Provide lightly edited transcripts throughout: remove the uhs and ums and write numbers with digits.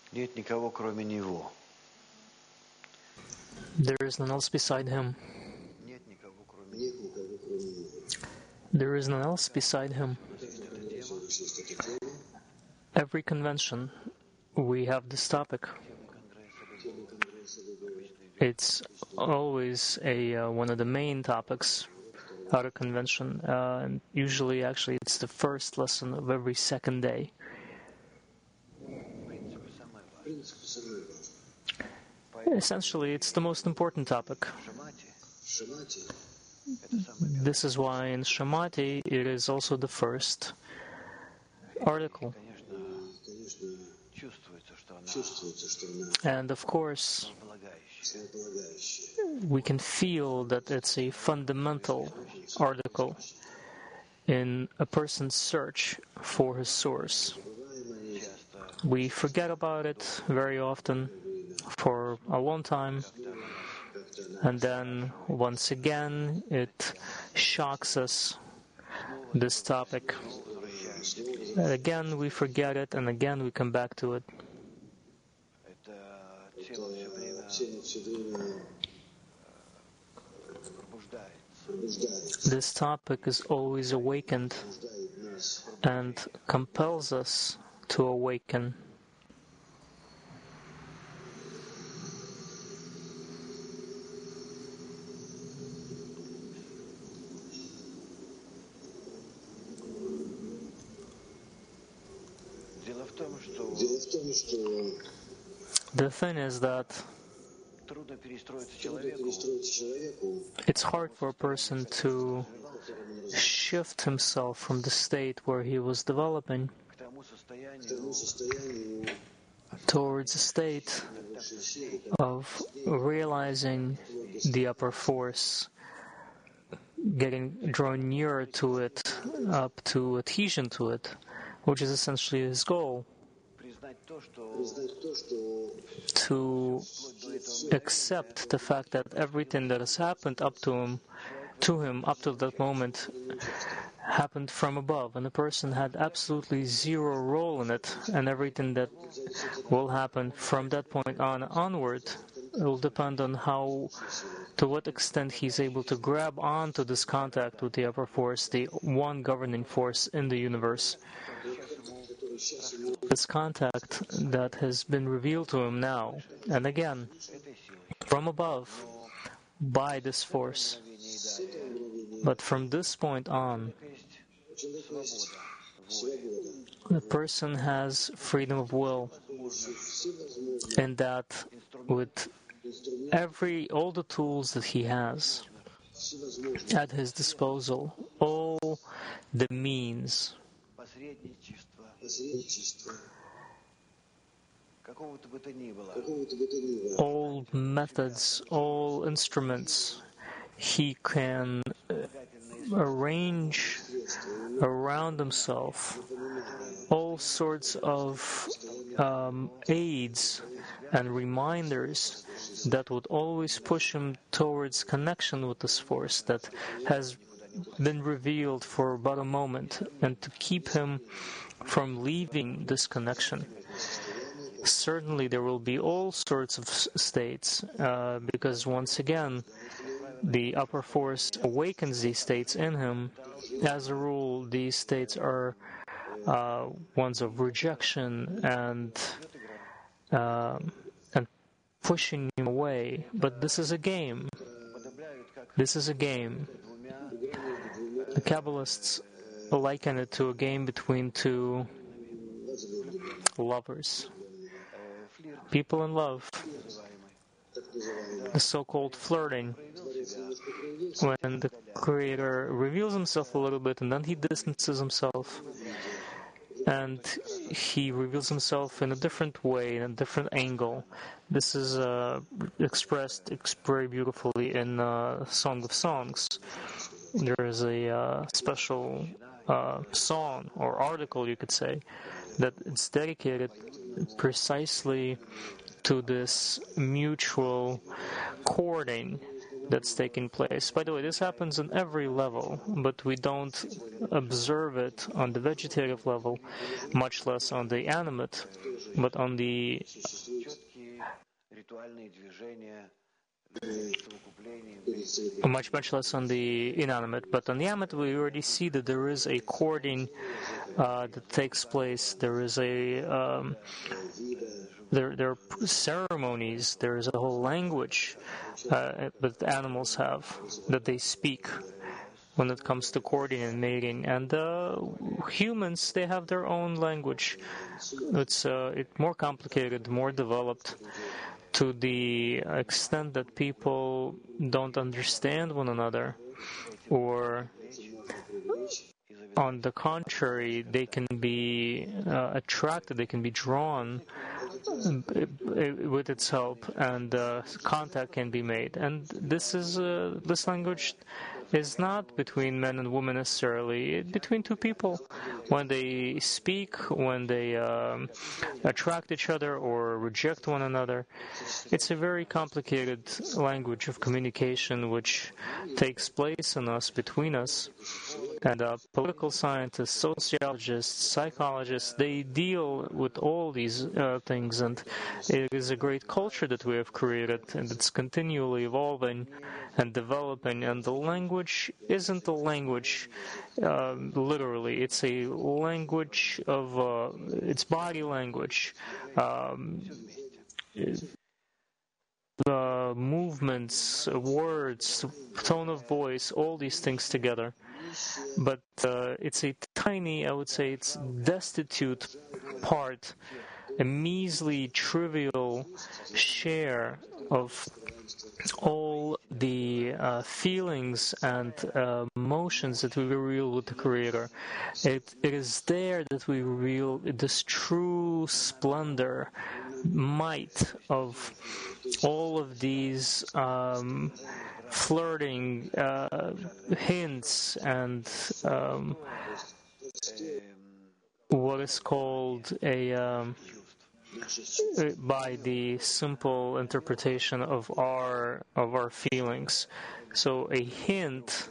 Нет никого, кроме него. There is none else beside him. Нет никого, кроме него. There is none else beside him. Every convention, we have this topic. It's always one of the main topics out of convention. And usually, actually, it's the first lesson of every second day. Essentially, it's the most important topic. This is why in Shamati it is also the first article. And of course, we can feel that it's a fundamental article in a person's search for his source. We forget about it very often for a long time, and then once again it shocks us, this topic. And again we forget it, and again we come back to it. This topic is always awakened and compels us to awaken. The thing is that it's hard for a person to shift himself from the state where he was developing towards a state of realizing the upper force, getting drawn nearer to it, up to adhesion to it, which is essentially his goal. To accept the fact that everything that has happened up to him up to that moment happened from above, and the person had absolutely zero role in it, and everything that will happen from that point onward will depend on to what extent he's able to grab onto this contact with the upper force, the one governing force in the universe. This contact that has been revealed to him now and again from above by this force. But from this point on, the person has freedom of will, in that with all the tools that he has at his disposal, all the means, all methods, all instruments, he can arrange around himself all sorts of aids and reminders that would always push him towards connection with this force that has been revealed for about a moment, and to keep him from leaving this connection. Certainly there will be all sorts of states, because once again the upper force awakens these states in him. As a rule, these states are ones of rejection and pushing him away. But this is a game. This is a game. The Kabbalists liken it to a game between two lovers. People in love. The so-called flirting. When the Creator reveals himself a little bit and then he distances himself. And he reveals himself in a different way, in a different angle. This is expressed very beautifully in Song of Songs. There is a special song or article, you could say, that it's dedicated precisely to this mutual courting that's taking place. By the way, this happens on every level, but we don't observe it on the vegetative level, much less on the animate but on the much less on the inanimate. But on the animate, we already see that there is a chording that takes place. There is there are ceremonies. There is a whole language that animals have, that they speak when it comes to courting and mating. And humans, they have their own language. It's more complicated, more developed, to the extent that people don't understand one another, or on the contrary, they can be attracted, they can be drawn with its help, and contact can be made. And this language is not between men and women necessarily. It's between two people. When they speak, when they attract each other or reject one another, it's a very complicated language of communication which takes place in us, between us. And political scientists, sociologists, psychologists, they deal with all these things, and it is a great culture that we have created, and it's continually evolving and developing. And the language isn't a language literally, it's a language of it's body language, movements, words, tone of voice, all these things together. But it's a tiny, I would say, it's destitute part, a measly, trivial share of all the feelings and emotions that we reveal with the Creator. It is there that we reveal this true splendor, might of all of these flirting hints and what is called by the simple interpretation of our feelings. So a hint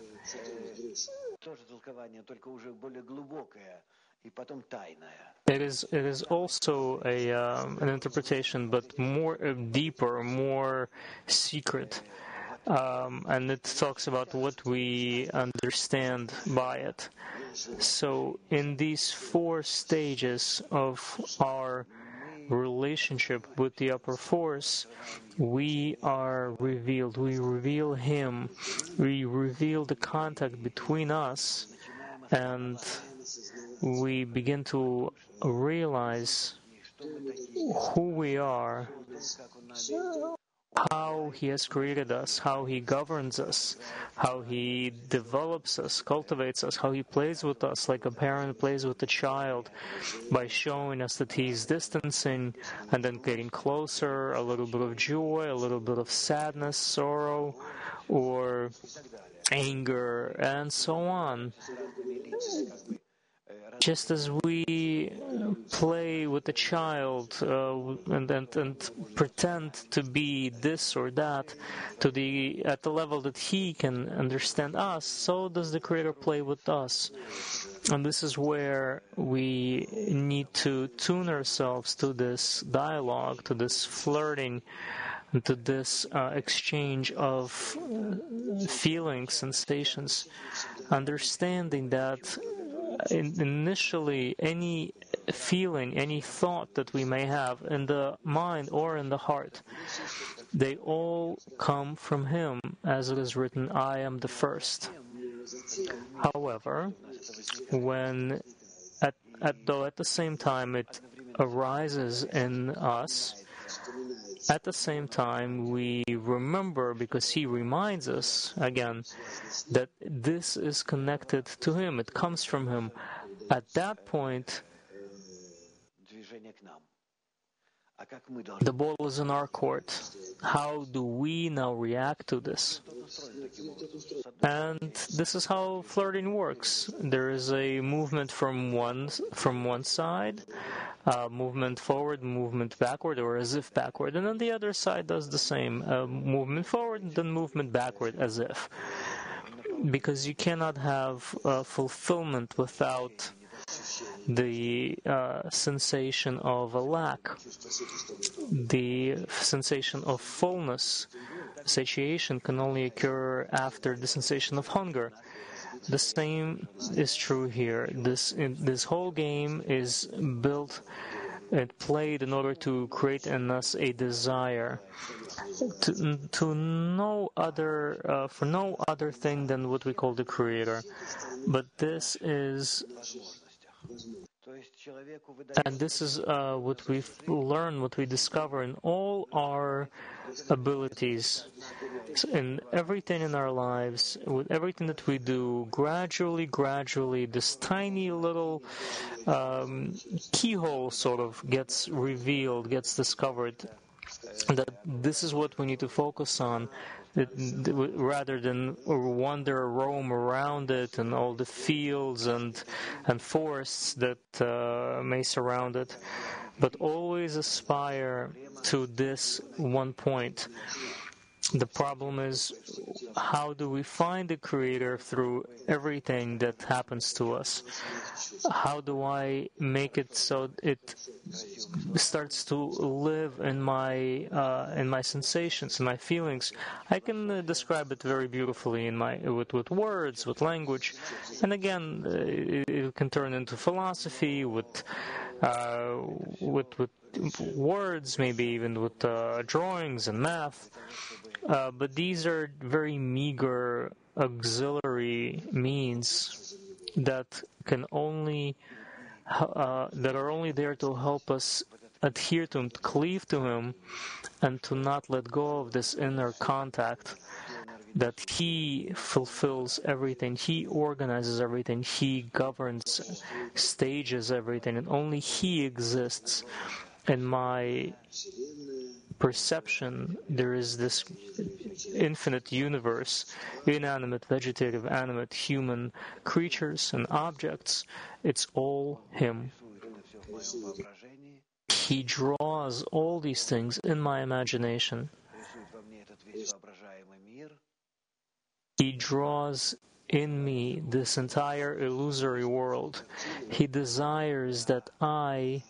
it is also an interpretation, but more deeper, more secret. And it talks about what we understand by it. So in these 4 stages of our relationship with the upper force, we are revealed. We reveal Him. We reveal the contact between us, and we begin to realize who we are, how He has created us, how He governs us, how He develops us, cultivates us, how He plays with us like a parent plays with a child, by showing us that He is distancing and then getting closer, a little bit of joy, a little bit of sadness, sorrow, or anger, and so on. Just as we play with a child and pretend to be this or that at the level that he can understand us, so does the Creator play with us. And this is where we need to tune ourselves to this dialogue, to this flirting, to this exchange of feelings, sensations, understanding that initially any feeling, any thought that we may have in the mind or in the heart, they all come from Him, as it is written, I am the first. However, when though at the same time it arises in us, at the same time we remember, because He reminds us again that this is connected to Him, it comes from Him. At that point, the ball is in our court. How do we now react to this? And this is how flirting works. There is a movement from one side, movement forward, movement backward, or as if backward, and then the other side does the same, movement forward, and then movement backward, as if. Because you cannot have fulfillment without the sensation of a lack, the sensation of fullness. Satiation can only occur after the sensation of hunger. The same is true here. This whole game is built and played in order to create in us a desire to no other for no other thing than what we call the Creator. But this is what we've learned, what we discover in all our abilities, in everything in our lives, with everything that we do. Gradually, this tiny little keyhole sort of gets revealed, gets discovered, that this is what we need to focus on, rather than roam around it and all the fields and forests that may surround it, but always aspire to this one point. The problem is, how do we find the Creator through everything that happens to us? How do I make it so it starts to live in my sensations, in my feelings? I can describe it very beautifully with words, with language, and again, it can turn into philosophy with words, maybe even with drawings and math. But these are very meager auxiliary means that are only there to help us adhere to Him, to cleave to Him, and to not let go of this inner contact, that He fulfills everything, He organizes everything, He governs, stages everything, and only He exists. In my perception, there is this infinite universe, inanimate, vegetative, animate, human creatures and objects. It's all Him. He draws all these things in my imagination. He draws in me this entire illusory world. He desires that I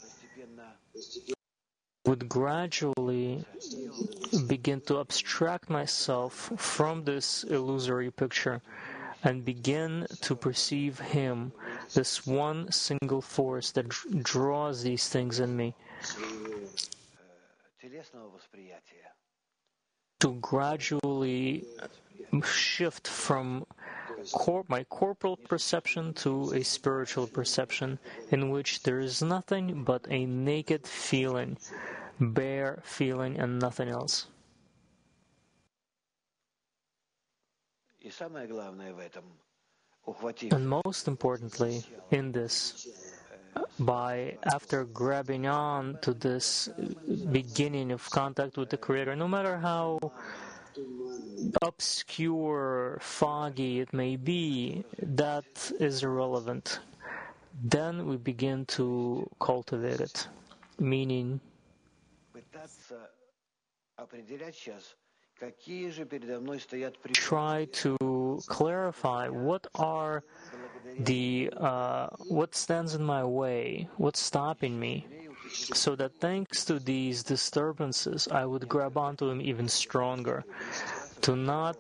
would gradually begin to abstract myself from this illusory picture and begin to perceive Him, this one single force that draws these things in me. To gradually shift from my corporal perception to a spiritual perception, in which there is nothing but a naked feeling, bare feeling, and nothing else. And most importantly, in this, after grabbing on to this beginning of contact with the Creator, no matter how obscure, foggy it may be, that is irrelevant. Then we begin to cultivate it, meaning try to clarify what stands in my way, what's stopping me, so that thanks to these disturbances, I would grab onto them even stronger, to not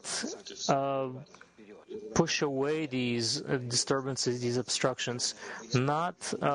push away these disturbances, these obstructions, not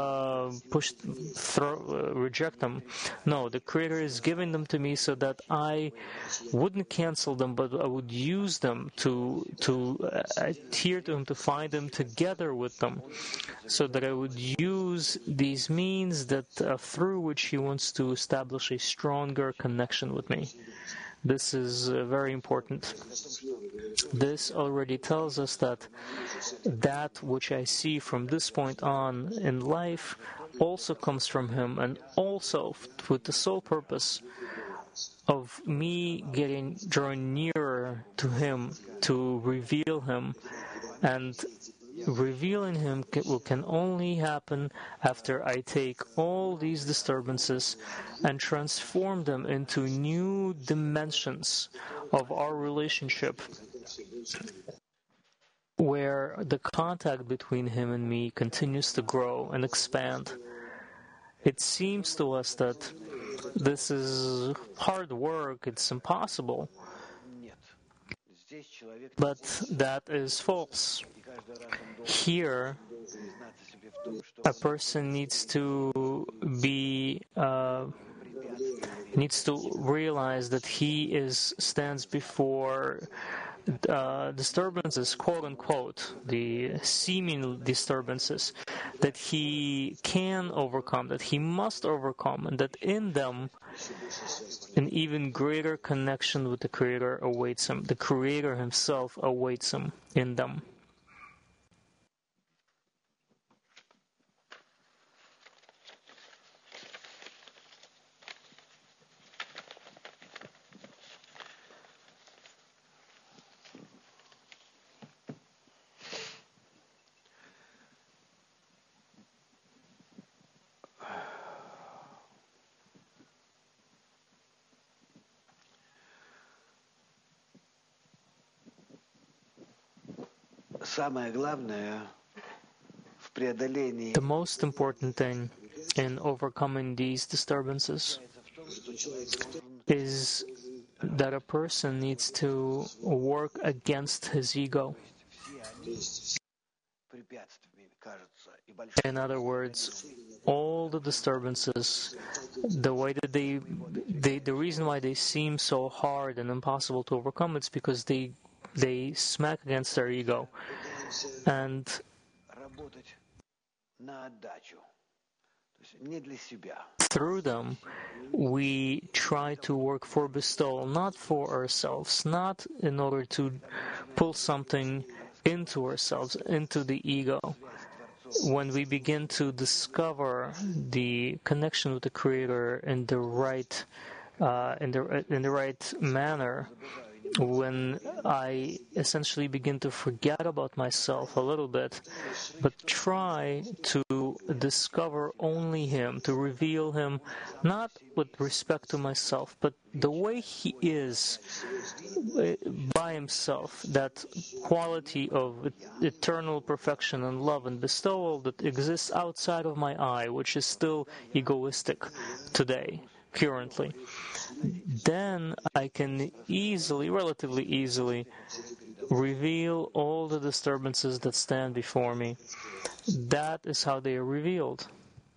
reject them. No, the Creator is giving them to me so that I wouldn't cancel them, but I would use them to adhere to Him, to find Him together with them, so that I would use these means that through which He wants to establish a stronger connection with me. This is very important. This already tells us that which I see from this point on in life also comes from Him, and also with the sole purpose of me drawing nearer to Him, to reveal Him. And revealing Him can only happen after I take all these disturbances and transform them into new dimensions of our relationship. where the contact between him and me continues to grow and expand. It seems to us that this is hard work, it's impossible, but that is false. Here, a person needs to realize that he stands before disturbances, quote unquote, the seeming disturbances that he can overcome, that he must overcome, and that in them an even greater connection with the Creator awaits him. The Creator himself awaits him in them. The most important thing in overcoming these disturbances is that a person needs to work against his ego. In other words, all the disturbances, the way that the reason why they seem so hard and impossible to overcome, it's because they smack against their ego. And through them, we try to work for bestowal, not for ourselves, not in order to pull something into ourselves, into the ego. When we begin to discover the connection with the Creator in the right manner, when I essentially begin to forget about myself a little bit, but try to discover only Him, to reveal Him, not with respect to myself, but the way He is by Himself, that quality of eternal perfection and love and bestowal that exists outside of my eye, which is still egoistic today, currently. Then I can relatively easily, reveal all the disturbances that stand before me. That is how they are revealed.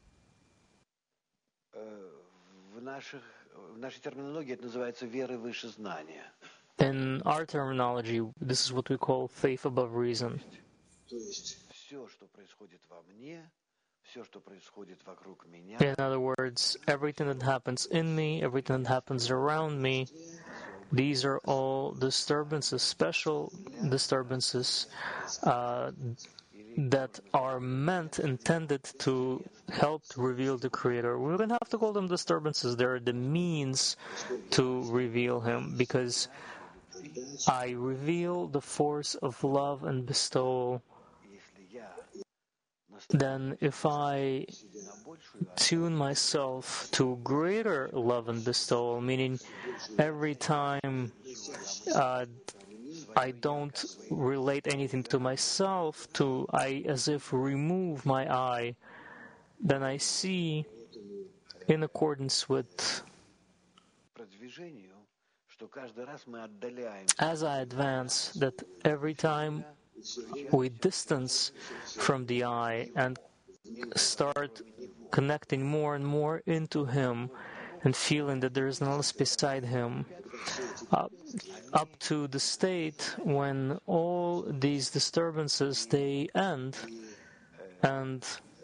In our terminology, this is what we call faith above reason. In other words, everything that happens in me, everything that happens around me, these are all disturbances, special disturbances that are intended to help to reveal the Creator. We don't have to call them disturbances. They're the means to reveal Him, because I reveal the force of love and bestowal. Then if I tune myself to greater love and bestowal, meaning every time I don't relate anything to myself, I as if remove my eye, then I see, in accordance with, as I advance, that every time we distance from the eye and start connecting more and more into Him and feeling that there is none else beside Him, up to the state when all these disturbances, they end, and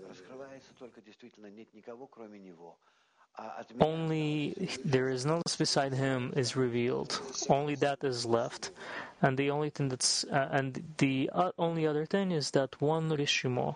only there is none else beside Him is revealed. Only that is left, and the only thing only other thing is that one Rishimo,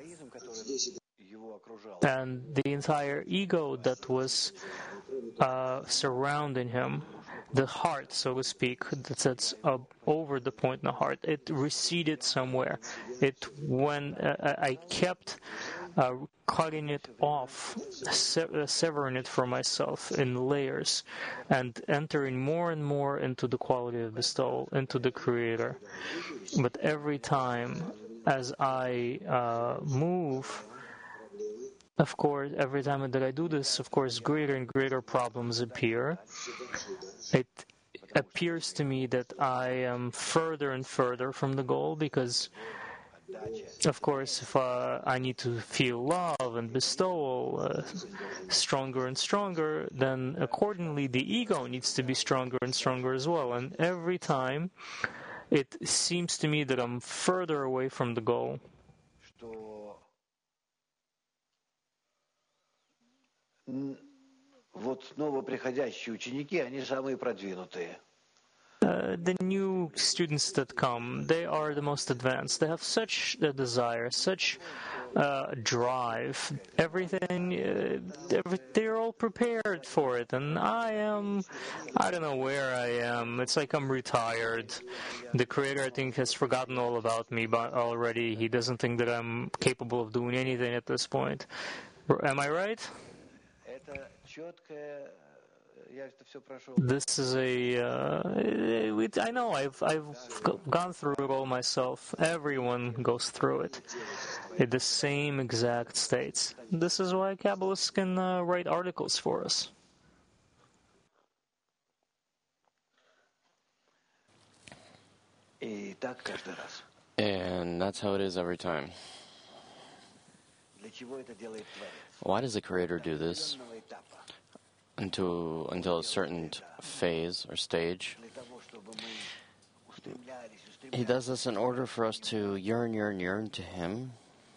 and the entire ego that was surrounding Him, the heart, so to speak, that sits over the point in the heart, it receded somewhere. I kept cutting it off, severing it from myself in layers, and entering more and more into the quality of bestowal, into the Creator. But every time as I move, of course, every time that I do this, of course, greater and greater problems appear. It appears to me that I am further and further from the goal because, of course, if I need to feel love and bestowal stronger and stronger, then accordingly the ego needs to be stronger and stronger as well. And every time it seems to me that I'm further away from the goal. Вот новоприходящие ученики, они самые продвинутые. The new students that come, they are the most advanced. They have such a desire, such drive. Everything, they're all prepared for it. And I don't know where I am. It's like I'm retired. The Creator, I think, has forgotten all about me already. He doesn't think that I'm capable of doing anything at this point. Am I right? This is I know I've gone through it all myself. Everyone goes through it in the same exact states. This is why Kabbalists can write articles for us. And that's how it is every time. Why does the Creator do this? Until a certain phase or stage. He does this in order for us to yearn to Him.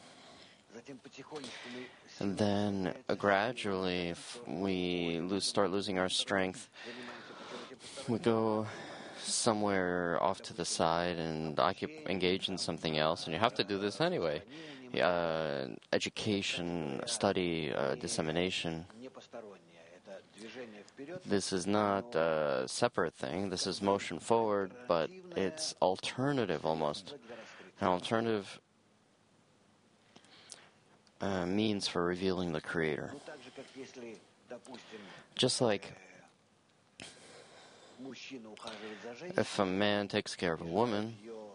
And then gradually we start losing our strength. We go somewhere off to the side and engage in something else. And you have to do this anyway. Education, study, dissemination. This is not a separate thing. This is motion forward, but it's alternative almost. An alternative means for revealing the Creator. Just like if a man takes care of a woman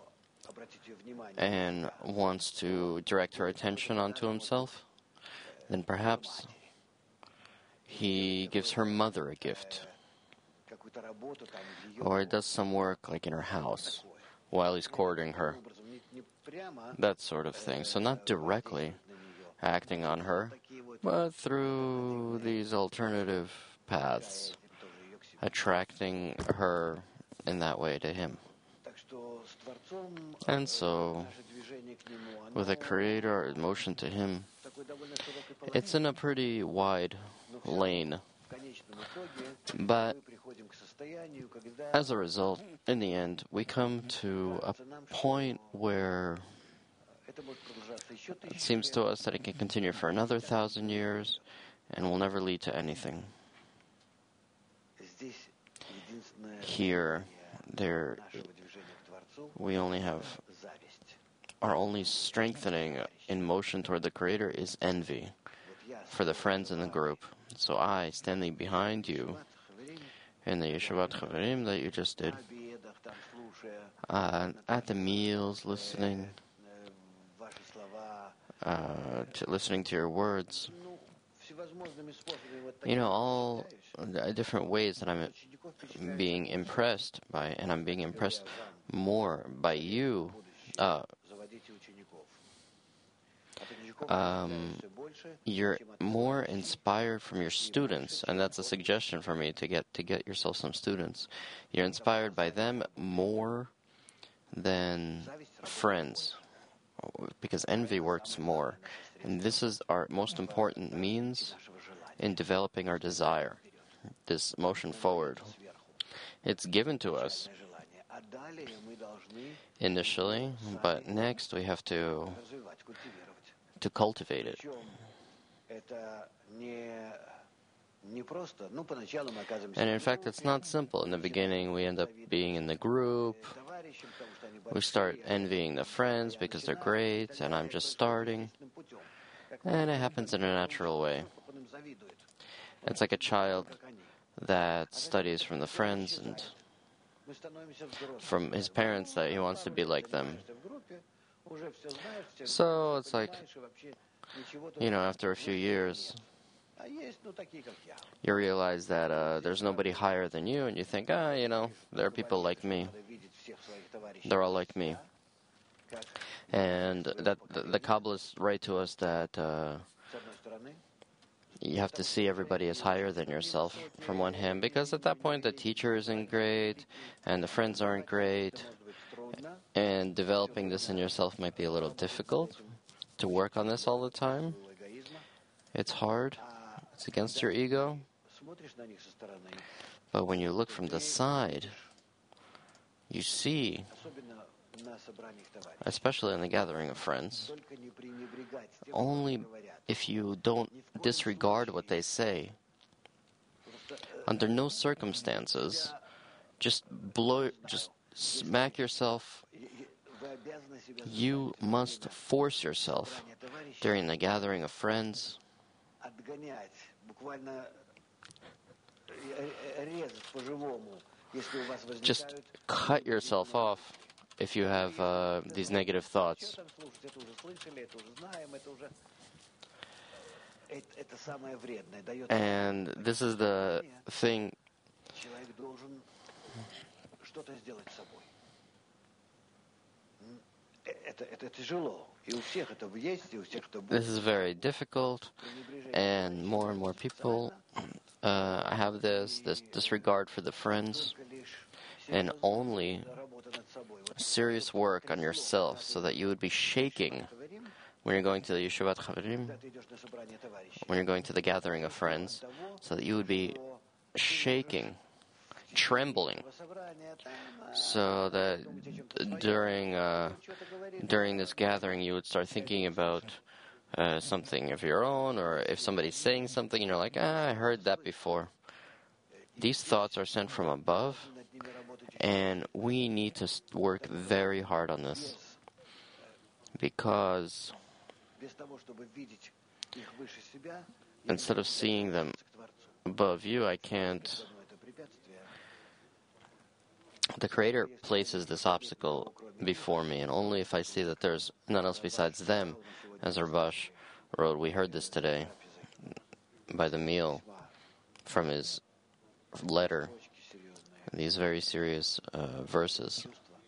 and wants to direct her attention onto himself, then perhaps he gives her mother a gift, or does some work like in her house while he's courting her, that sort of thing. So not directly acting on her, but through these alternative paths, attracting her in that way to him. And so, with a Creator, motion to Him, it's in a pretty wide lane. But as a result, in the end, we come to a point where it seems to us that it can continue for another 1,000 years and will never lead to anything. Here, we only have our only strengthening in motion toward the Creator is envy for the friends in the group. So I, standing behind you in the Yeshivat Chaverim that you just did, at the meals, listening to your words, all different ways that I'm being impressed by, and I'm being impressed more by you. You're more inspired from your students, and that's a suggestion for me to get yourself some students. You're inspired by them more than friends, because envy works more, and this is our most important means in developing our desire, this motion forward. It's given to us initially, but next we have to cultivate it. And in fact, it's not simple. In the beginning, we end up being in the group. We start envying the friends because they're great, and I'm just starting. and it happens in a natural way. It's like a child that studies from the friends and from his parents that he wants to be like them. So it's like, after a few years, you realize that there's nobody higher than you, and you think, there are people like me. They're all like me. And that the Kabbalists write to us that you have to see everybody as higher than yourself from one hand, because at that point the teacher isn't great, and the friends aren't great, and developing this in yourself might be a little difficult. To work on this all the time, it's hard. It's against your ego. But when you look from the side, you see, especially in the gathering of friends, only if you don't disregard what they say, under no circumstances, just smack yourself. You must force yourself during the gathering of friends. Just cut yourself off if you have these negative thoughts. And this is the thing. This is very difficult, and more people have this disregard for the friends, and only serious work on yourself so that you would be shaking when you're going to the Yeshivat Chaverim, when you're going to the gathering of friends, so that you would be shaking, trembling, so that during this gathering you would start thinking about something of your own, or if somebody's saying something and you're like, I heard that before. These thoughts are sent from above, and we need to work very hard on this, because instead of seeing them above you, the Creator places this obstacle before me, and only if I see that there's none else besides them, as Rabash wrote, we heard this today by the meal from his letter, these very serious verses,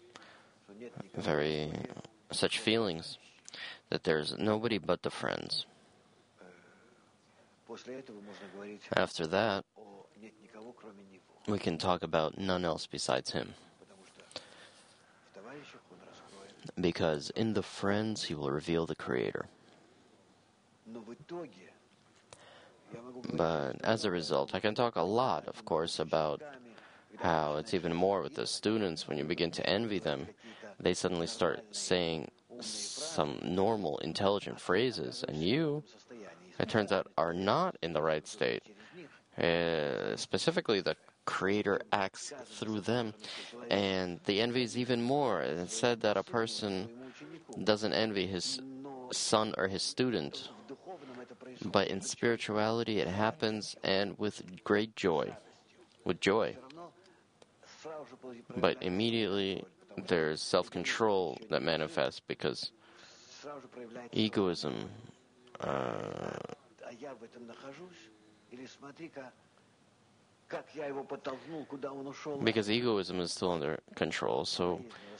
such feelings, that there's nobody but the friends. After that, we can talk about none else besides him. Because in the friends, he will reveal the Creator. But as a result, I can talk a lot, of course, about how it's even more with the students. When you begin to envy them, they suddenly start saying some normal, intelligent phrases, and you, it turns out, are not in the right state. Specifically, the Creator acts through them, and the envy is even more. It's said that a person doesn't envy his son or his student, but in spirituality it happens, and with great joy, But immediately there's self-control that manifests, because egoism is still under control. So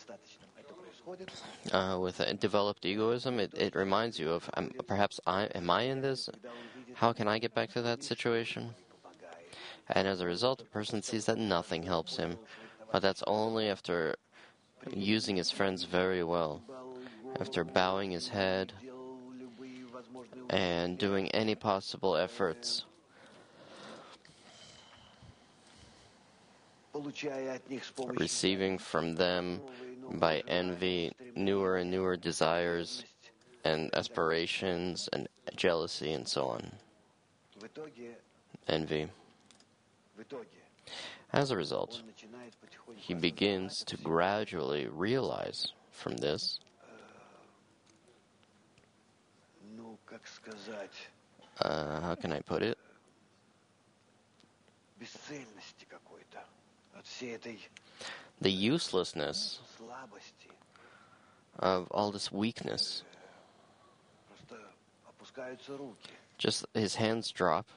with a developed egoism, it reminds you of, am I in this? How can I get back to that situation? And as a result, the person sees that nothing helps him. But that's only after using his friends very well, after bowing his head and doing any possible efforts, receiving from them by envy newer and newer desires and aspirations and jealousy and so on. Envy. As a result, he begins to gradually realize from this как сказать, how can I put it? бесцельности какой-то, от всей этой The uselessness слабости. of all this weakness. Просто опускаются руки. Just his hands drop,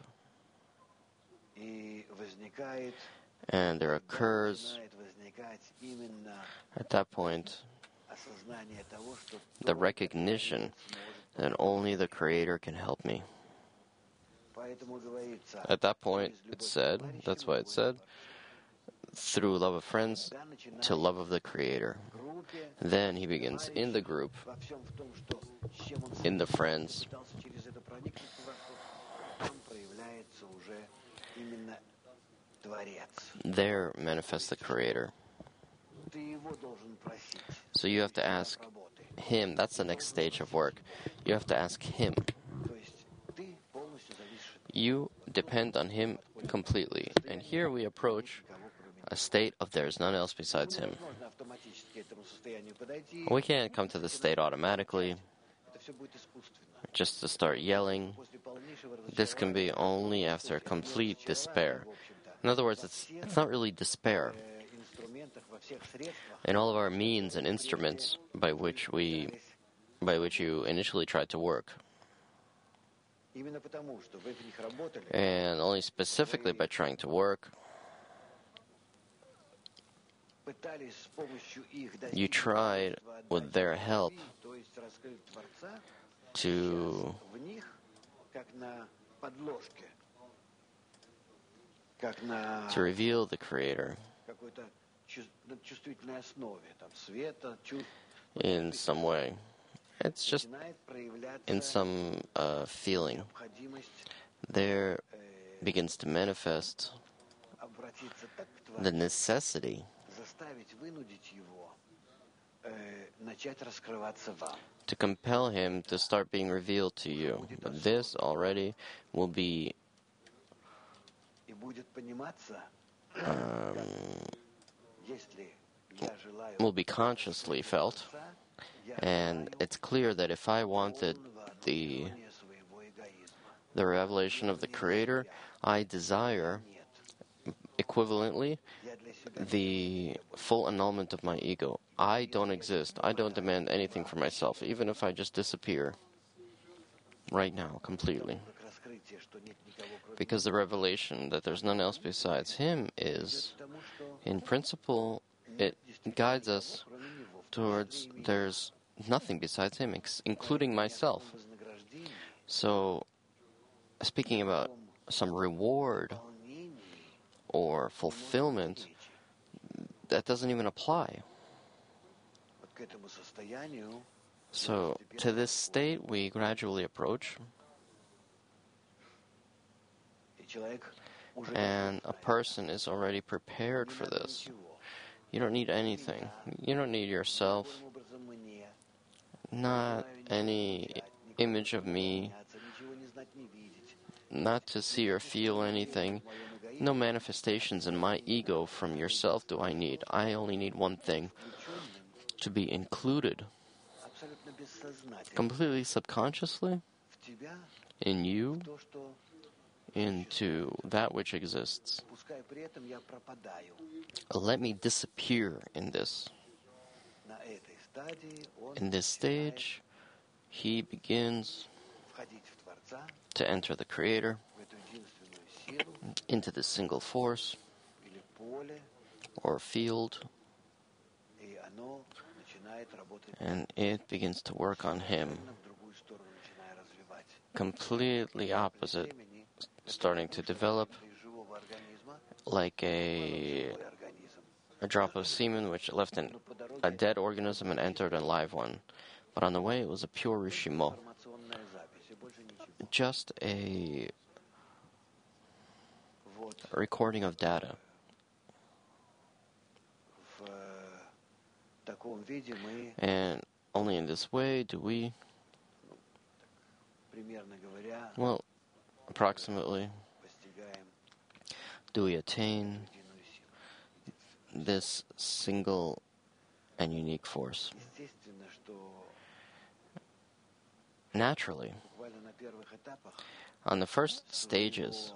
И возникает, and there occurs начинает возникать именно at that point осознание того, что the recognition that only the Creator can help me. поэтому говорится, At that point, it's said, that's why it's said, through love of friends to love of the Creator. Then he begins in the group, во всем в том, что с чем он in the friends, пытался через это проникнуться во что, там проявляется уже именно Творец. there manifests the Creator. Ты его должен просить. So you have to ask Работы. him, that's the next stage of work. You have to ask him. То есть ты полностью зависишь от You depend on him completely. And here we approach кого, кроме a state of there's none else besides him. невозможно автоматически к этому состоянию подойти. We can't come to this state automatically Это все будет искусственно. just to start yelling. После полнейшего This can be only after complete despair. в общем-то, In other words, it's not really despair. инструментах, во всех средствах In all of our means and instruments by which you initially tried to work, именно потому, что вы в них работали, and only specifically by trying to work, пытались с помощью их you достичь tried with their help то есть раскрыть Творца, to в них, как на подложке, как на reveal the Creator какой-то на чувствительной основе, там, света, чувств, in some way. It's just начинает проявляться in some feeling. необходимость There begins to manifest обратиться так к the Творцу, necessity заставить, вынудить его начать раскрываться вам. to compel him to start being revealed to you. But this already will be И будет пониматься, если я желаю consciously felt, Творца, я and it's clear that if I wanted the желаю своего эгоизма. revelation of the Creator, I desire Нет, equivalently я для себя the full annulment of my ego. I don't exist. I don't demand anything for myself, even if I just disappear right now completely. как раскрытие, что нет никого, кроме Because the revelation that there's none else besides Him is, того, что in principle, it guides us кроме него. towards there's nothing besides Him, including myself. Вознаграждение, So, speaking about some reward волнение, or fulfillment, that doesn't even apply. вот к этому состоянию So, to this state, we gradually approach, и человек уже and a person is already prepared for this. ничего. You don't need anything. You don't need yourself, Таким образом мне not any image of me, ничего не знать, не видеть. not to see or feel anything. No manifestations in my ego from yourself do I need. I only need one thing, to be included Абсолютно бессознательно completely subconsciously в тебя in you, то, что into that which exists. пускай при этом я пропадаю. Let me disappear in this. На этой стадии он In this stage, he begins входить в Творца, to enter the Creator в эту единственную силу into this single force или поле, or field, и оно начинает работать and it begins to work on him, в другую сторону, начиная развивать. completely opposite, Времени starting to develop из живого организма like a живой организм. drop of semen which left a dead organism and entered a live one. But on the way, it was a pure Rishimo, Информационная запись, и больше ничего. just a Вот recording of data. в таком виде мы, And only in this way do we, примерно говоря, well, approximately, постигаем do we attain единую силу. this single and unique force. Естественно, что Naturally, буквально On the first stages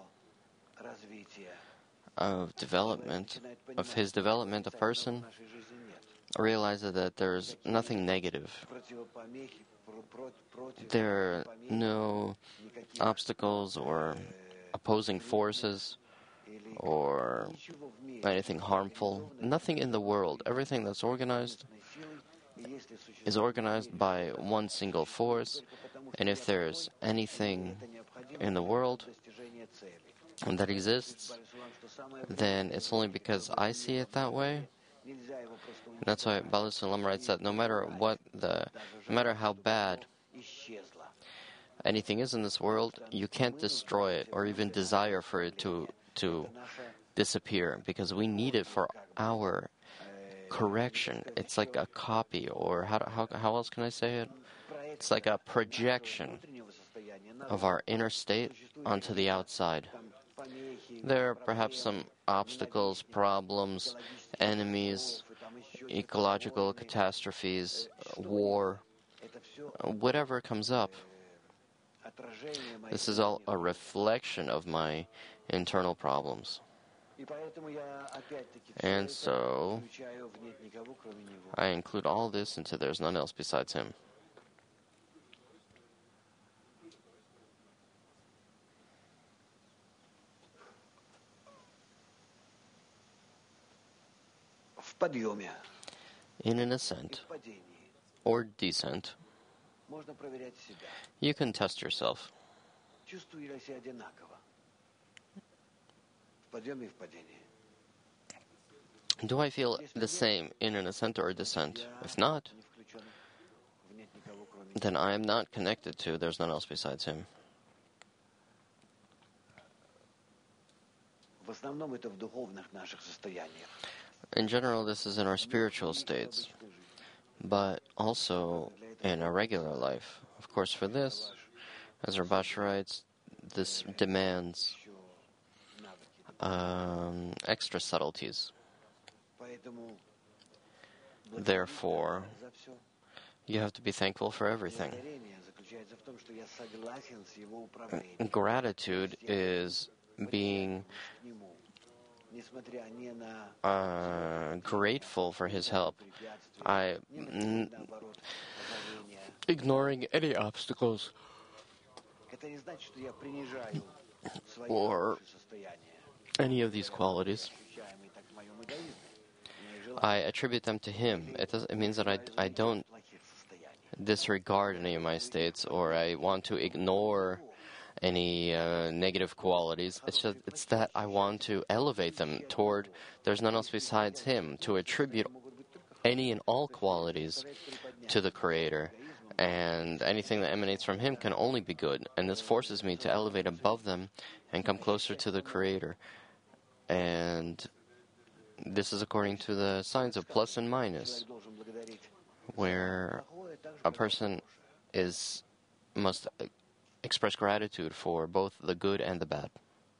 of development, of his development, a person realizes that there's nothing negative. There are no obstacles or opposing forces or anything harmful. Nothing in the world. Everything that's organized is organized by one single force, and if there's anything in the world that exists, then it's only because I see it that way. And that's why Bala Sulam writes that no matter how bad anything is in this world, you can't destroy it or even desire for it to disappear, because we need it for our correction. It's like a copy, or how else can I say it? It's like a projection of our inner state onto the outside. There are perhaps some obstacles, problems, enemies, ecological catastrophes, war, whatever comes up. This is all a reflection of my internal problems. And so I include all this into there's none else besides him. In an ascent or descent, you can test yourself. Do I feel the same in an ascent or a descent? If not, then I am not connected to there's none else besides him. In general, this is in our spiritual states, but also in our regular life. Of course, for this, as Rabash writes, this demands extra subtleties. Therefore, you have to be thankful for everything. Gratitude is being grateful for his help. Ignoring any obstacles or any of these qualities, I attribute them to him. It means that I don't disregard any of my states, or I want to ignore any negative qualities. It's that I want to elevate them toward there's none else besides him, to attribute any and all qualities to the Creator. And anything that emanates from him can only be good. And this forces me to elevate above them and come closer to the Creator. And this is according to the signs of plus and minus, where a person must express gratitude for both the good and the bad.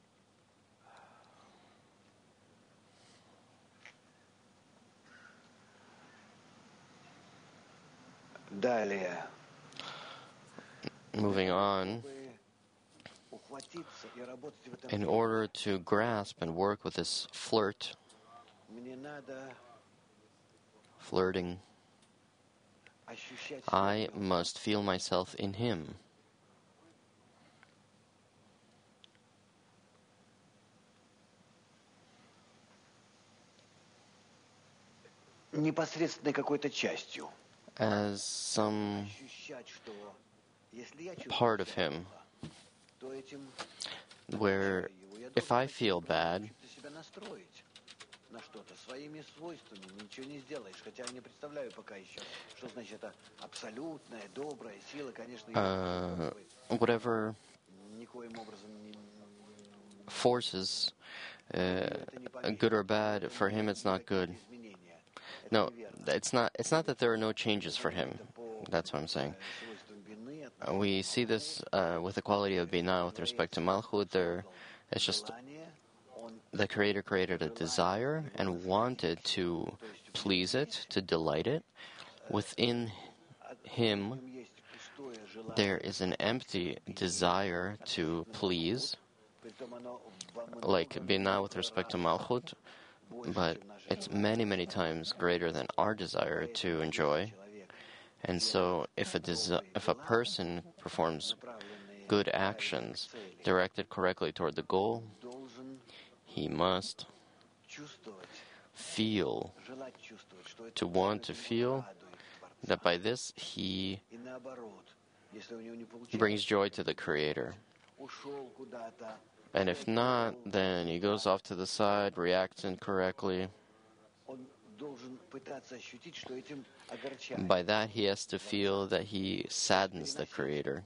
Moving on, in order to grasp and work with this flirting, I must feel myself in him. As some part of him, where if I feel bad, whatever forces, good or bad, for him it's not good. No, it's not that there are no changes for him. That's what I'm saying. We see this with the quality of Binah with respect to Malchut. It's just the Creator created a desire and wanted to please it, to delight it. Within him there is an empty desire to please, like Bina with respect to Malchut, but it's many, many times greater than our desire to enjoy. And so if a person performs good actions directed correctly toward the goal, he must feel, to want to feel that by this he brings joy to the Creator. And if not, then he goes off to the side, reacts incorrectly. By that, he has to feel that he saddens the Creator.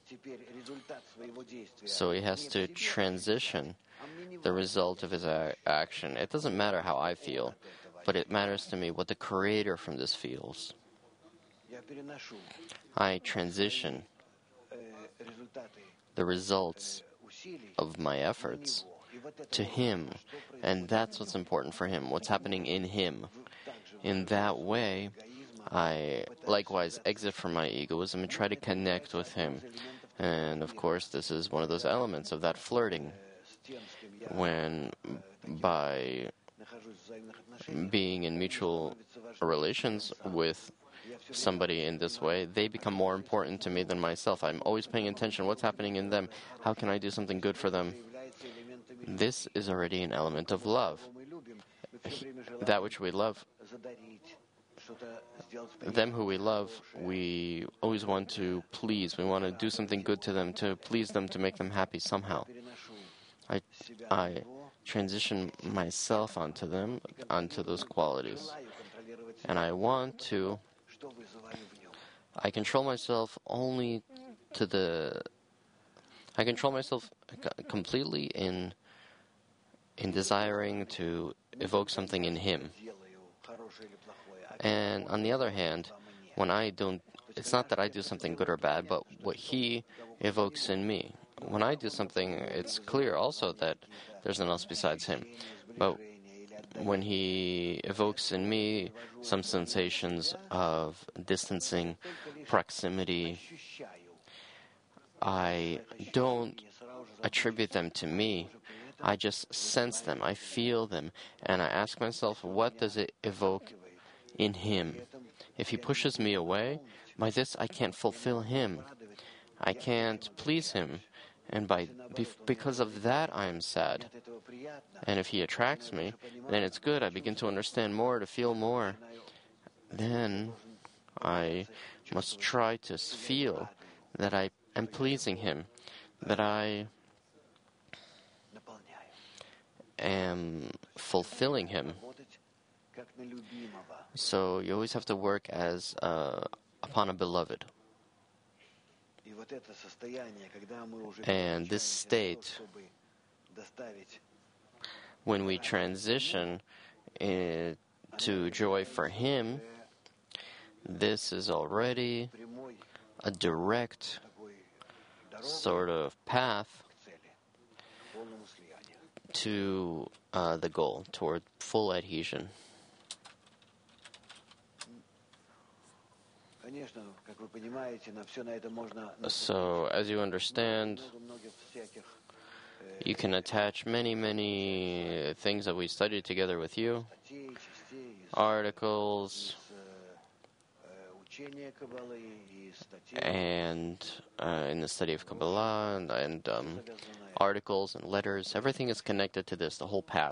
So he has to transition the result of his action. It doesn't matter how I feel, but it matters to me what the Creator from this feels. I transition the results of my efforts to Him, and that's what's important for Him, what's happening in Him. In that way, I likewise exit from my egoism and try to connect with Him. And of course, this is one of those elements of that flirting, when by being in mutual relations with somebody in this way, they become more important to me than myself. I'm always paying attention what's happening in them. How can I do something good for them? This is already an element of love. That which we love, them who we love, we always want to please. We want to do something good to them, to please them, to make them happy somehow. I transition myself onto them, onto those qualities. And I control myself only I control myself completely in desiring to evoke something in Him. And on the other hand, when I don't, it's not that I do something good or bad, but what He evokes in me. When I do something, it's clear also that there's none else besides Him. But when He evokes in me some sensations of distancing, proximity, I don't attribute them to me. I just sense them, I feel them, and I ask myself, what does it evoke in Him? If He pushes me away, by this I can't fulfill Him. I can't please Him. And because of that, I am sad. And if He attracts me, then it's good. I begin to understand more, to feel more. Then I must try to feel that I am pleasing Him, that I am fulfilling Him. So you always have to work as upon a beloved. And this state, when we transition to joy for Him, this is already a direct sort of path to the goal, toward full adhesion. So, as you understand, you can attach many, many things that we studied together with you, articles, and in the study of Kabbalah, and articles and letters. Everything is connected to this, the whole path.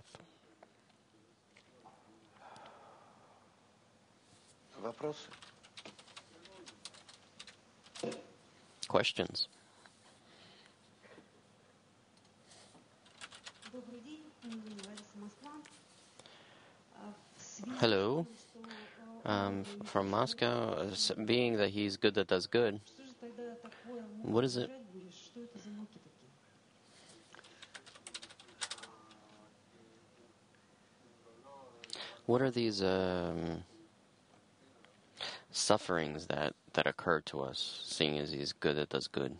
Questions? Hello, from Moscow. Being that He's good that does good, what is it? What are these sufferings that occur to us, seeing as He's good that does good?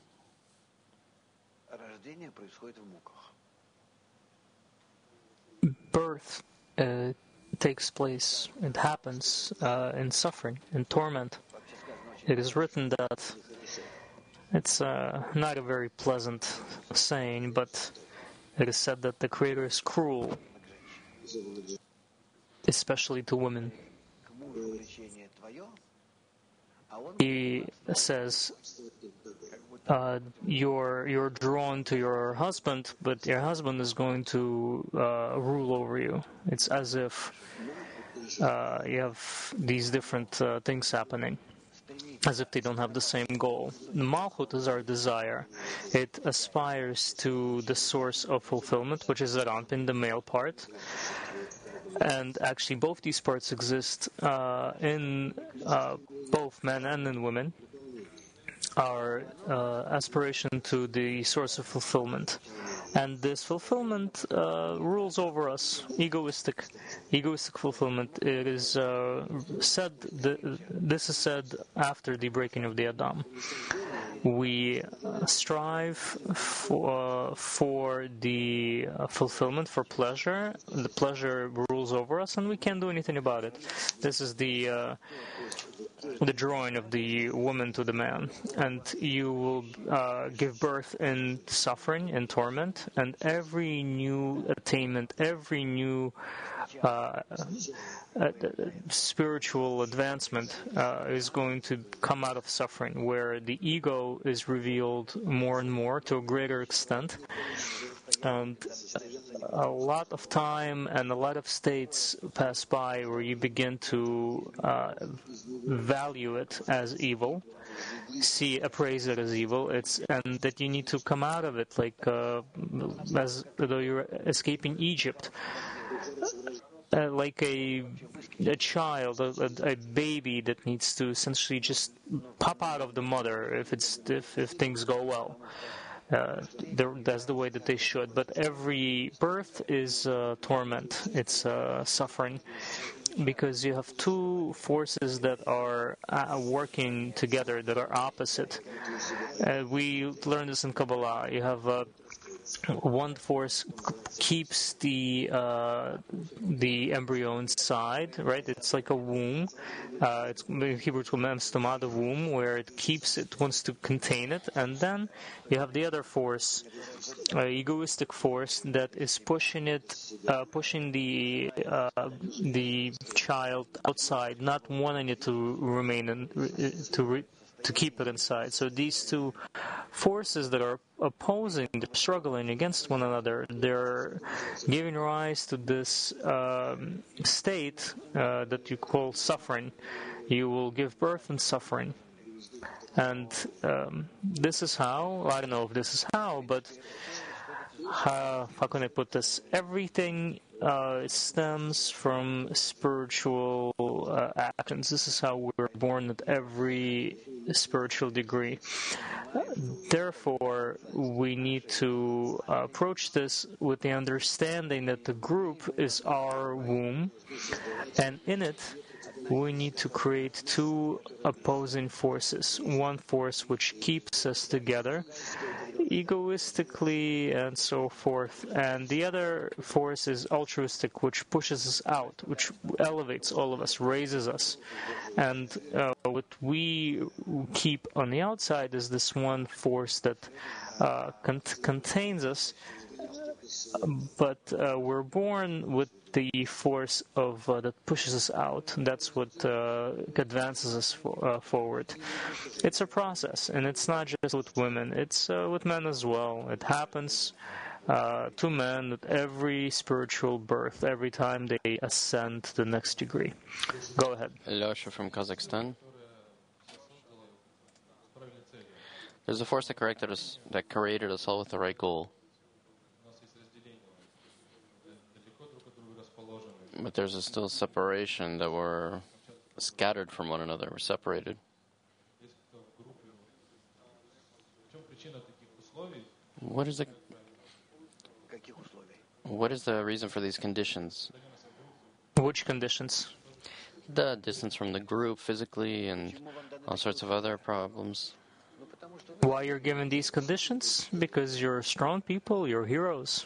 Birth takes place, it happens in suffering, in torment. It is written that It's not a very pleasant saying, but it is said that the Creator is cruel, especially to women. К мужу влечение твое, а он He says, you're drawn to your husband, but your husband is going to rule over you. It's as if you have these different things happening, as if they don't have the same goal. Malchut is our desire. It aspires to the source of fulfillment, which is Zaranpin, the male part. And actually, both these parts exist in both men and in women. Our aspiration to the source of fulfillment. And this fulfillment rules over us, egoistic fulfillment. It is said, this is said after the breaking of the Adam. We strive for the fulfillment, for pleasure. The pleasure rules over us, and we can't do anything about it. This is the drawing of the woman to the man, and you will give birth in suffering and torment, and every new attainment, every new spiritual advancement is going to come out of suffering, where the ego is revealed more and more to a greater extent. And a lot of time and a lot of states pass by where you begin to value it as evil, appraise it as evil. And that you need to come out of it, like as though you're escaping Egypt. Like a child, a baby that needs to essentially just pop out of the mother if things go well. That's the way that they should. But every birth is torment. It's suffering, because you have two forces that are working together, that are opposite. We learn this in Kabbalah. You have one force keeps the embryo inside, right? It's like a womb. It's in Hebrew it's called stoma, the womb, where it wants to contain it, and then you have the other force, egoistic force that is pushing the child outside, not wanting it to remain to keep it inside. So these two forces that are opposing, they're struggling against one another, they're giving rise to this state that you call suffering. You will give birth in suffering. And this is how, I don't know if this is how, but how can I put this? Everything stems from spiritual actions. This is how we're born at every spiritual degree. Therefore, we need to approach this with the understanding that the group is our womb, and in it we need to create two opposing forces. One force which keeps us together egoistically and so forth, and the other force is altruistic, which pushes us out, which elevates all of us, raises us. And what we keep on the outside is this one force that contains us, but we're born with the force of that pushes us out. That's what advances us forward. It's a process, and it's not just with women. It's with men as well. It happens to men at every spiritual birth, every time they ascend to the next degree. Go ahead. Lyosha from Kazakhstan. There's a force that created us all with the right goal. But there's still separation, that we're scattered from one another. We're separated. What is the reason for these conditions? Which conditions? The distance from the group physically and all sorts of other problems. Why you're given these conditions? Because you're strong people, you're heroes.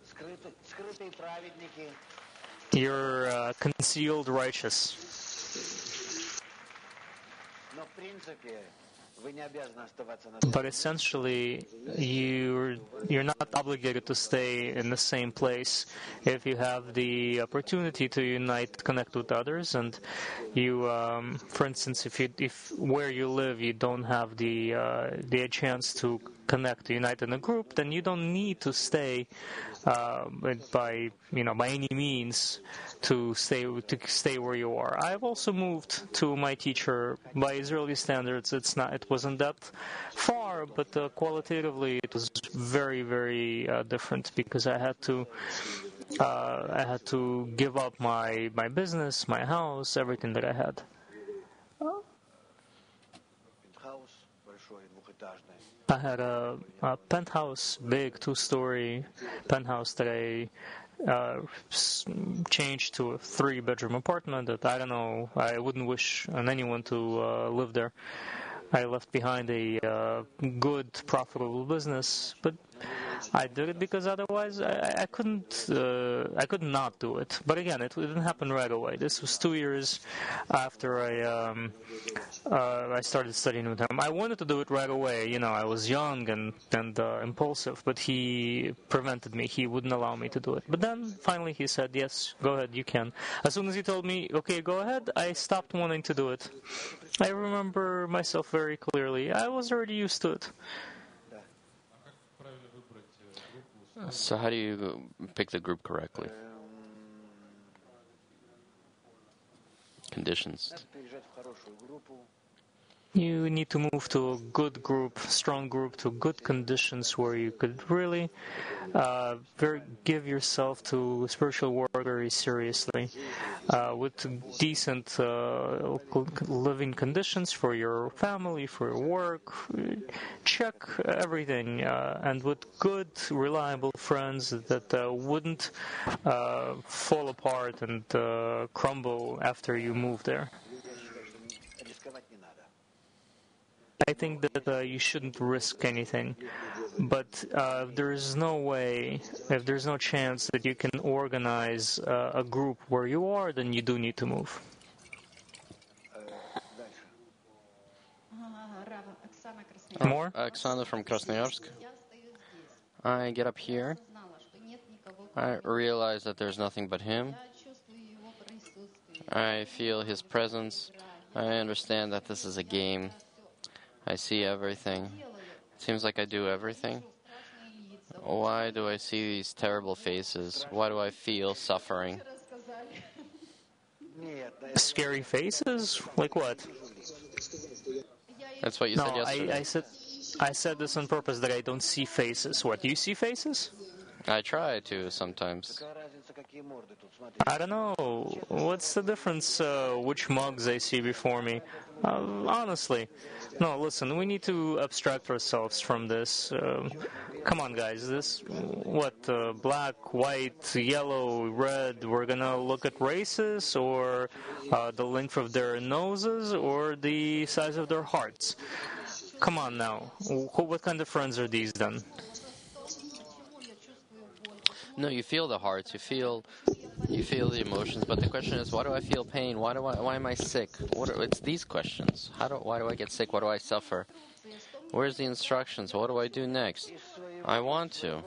You're concealed righteous. Вы не обязаны оставаться на том But essentially, you're not obligated to stay in the same place. If you have the opportunity to unite, connect with others, and you, for instance, if where you live you don't have the chance to connect, to unite in a group, then you don't need to stay by any means to stay where you are. I've also moved to my teacher. By Israeli standards, it wasn't that far, but qualitatively it was very, very different because I had to give up my business, my house, everything that I had. пентхаус большой, двухэтажный. I had a penthouse, big 2-story penthouse that I changed to a 3-bedroom apartment that I don't know, I wouldn't wish on anyone to live there. I left behind a good, profitable business, but I did it because otherwise I could not do it. But again, it didn't happen right away. This was 2 years after I started studying with him. I wanted to do it right away. I was young and impulsive, but he prevented me. He wouldn't allow me to do it. But then finally he said, "Yes, go ahead, you can." As soon as he told me, "Okay, go ahead," I stopped wanting to do it. I remember myself very clearly. I was already used to it. So how do you pick the group correctly? Conditions. Надо приезжать в хорошую группу. You need to move to a good group, strong group, to good conditions where you could really give yourself to spiritual work very seriously, with decent living conditions for your family, for your work. Check everything, and with good, reliable friends that wouldn't fall apart and crumble after you move there. Рисковать не надо. I think that you shouldn't risk anything, but if there's no chance that you can organize a group where you are, then you do need to move. Дальше. More? Oksana from Krasnoyarsk. I get up here. I realize that there's nothing but him. I feel his presence. I understand that this is a game. I see everything. It seems like I do everything. Why do I see these terrible faces? Why do I feel suffering? Scary faces? Like what? That's what you said yesterday. I said this on purpose that I don't see faces. What, you see faces? I try to sometimes. Какая разница, какие морды тут, смотри. I don't know. What's the difference which mugs I see before me? Honestly. No, listen, we need to abstract ourselves from this. Come on, guys. Black, white, yellow, red, we're gonna look at races or the length of their noses or the size of their hearts. Come on now. What kind of friends are these then? No, you feel the hearts, you feel the emotions, but the question is, why do I feel pain? Why am I sick? It's these questions. Why do I get sick? Why do I suffer? Where's the instructions? What do I do next? I want to.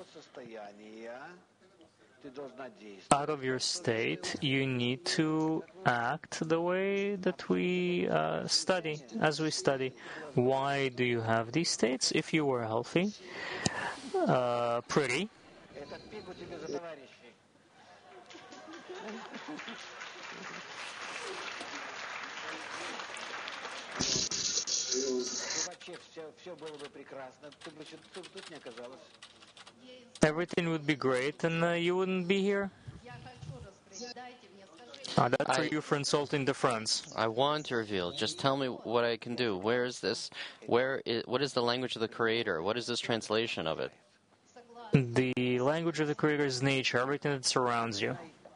Out of your state, you need to act the way that we study, as we study. Why do you have these states? If you were healthy, pretty, Это пику тебе за товарищей. Вообще все было бы прекрасно. Ты бы тут не оказалась. everything would be great and you wouldn't be here. That's for you for insulting the friends. I want to reveal. Just tell me what I can do. Where is this? What is the language of the Creator? What is this translation of it? The language of the Creator is nature, everything that surrounds you.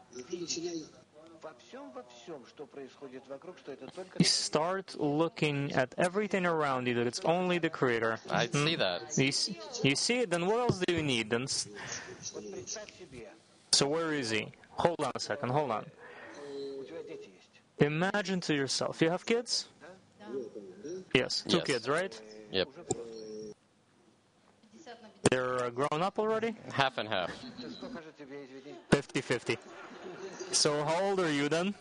You start looking at everything around you that it's only the Creator. I see that. You see it, then what else do you need? Then, so where is He? Hold on a second, hold on. Imagine to yourself, you have kids? Yes, two Yes. kids, right? Yep. They're grown up already? Half and half. Сколько же тебе, извини? 50-50. So how old are you then?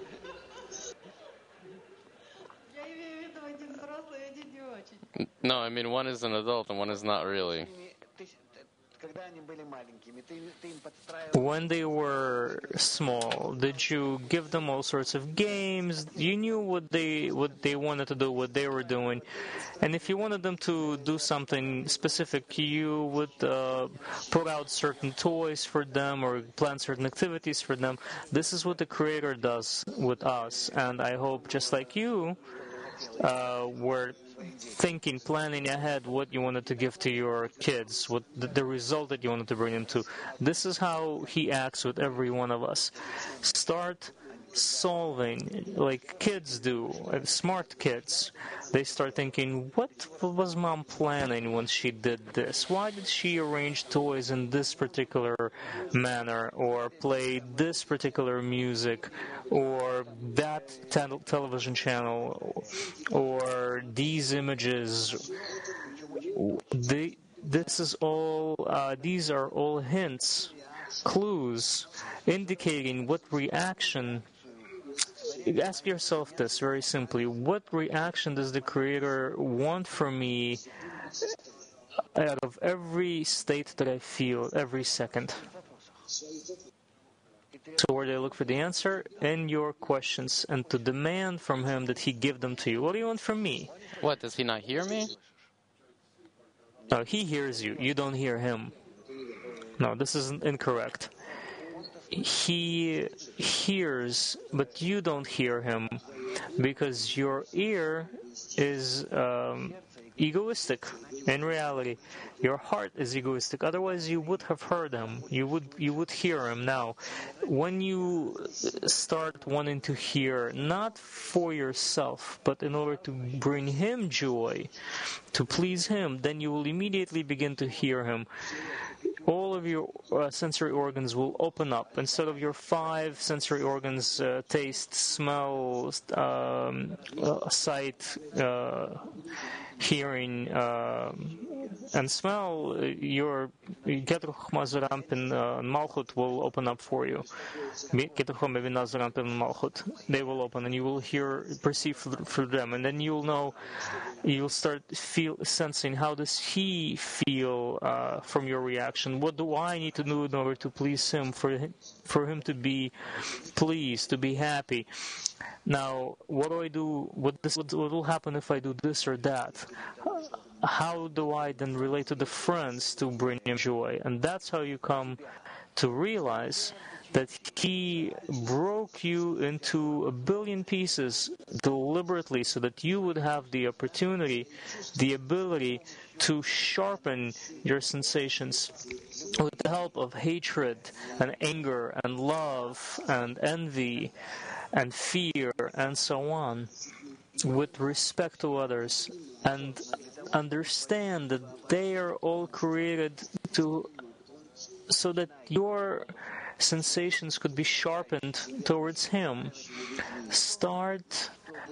Я имею в виду один взрослый, один не очень. No, I mean one is an adult and one is not really. Когда они были маленькими, ты им подстраивал. When they were small, did you give them all sorts of games? You knew what they wanted to do, what they were doing, and if you wanted them to do something specific, you would put out certain toys for them or plan certain activities for them. This is what the Creator does with us, and I hope, just like you, were thinking, planning ahead what you wanted to give to your kids, what the result that you wanted to bring them to. This is how He acts with every one of us. Start solving, like kids do, smart kids. They start thinking, what was Mom planning when she did this? Why did she arrange toys in this particular manner, or play this particular music, or that television channel, or these images? These are all hints, clues, indicating what reaction. Ask yourself this very simply: what reaction does the Creator want from me out of every state that I feel every second? So where do I look for the answer? In your questions, and to demand from Him that He give them to you. What do you want from me? What, does He not hear me? No, He hears you. You don't hear Him. No, this is incorrect. He hears, but you don't hear Him, because your ear is egoistic. In reality, your heart is egoistic. Otherwise, you would have heard Him. You would hear Him now. When you start wanting to hear, not for yourself, but in order to bring Him joy, to please Him, then you will immediately begin to hear Him. All of your sensory organs will open up. Instead of your 5 sensory organs, taste, smell, sight, hearing, and smell, your Keter Chochmah Zerampin Malchut will open up for you. Keter Chochmah Binah Zerampin Malchut. They will open, and you will perceive through them, and then you'll know. You'll start sensing how does He feel from your reaction. What do I need to do in order to please Him, for Him to be pleased, to be happy? Now, what do I do? What will happen if I do this or that? How do I then relate to the friends to bring Him joy? And that's how you come to realize that He broke you into a billion pieces deliberately so that you would have the opportunity, the ability to sharpen your sensations with the help of hatred and anger and love and envy and fear and so on, with respect to others, and understand that they are all created so that your sensations could be sharpened towards Him. Start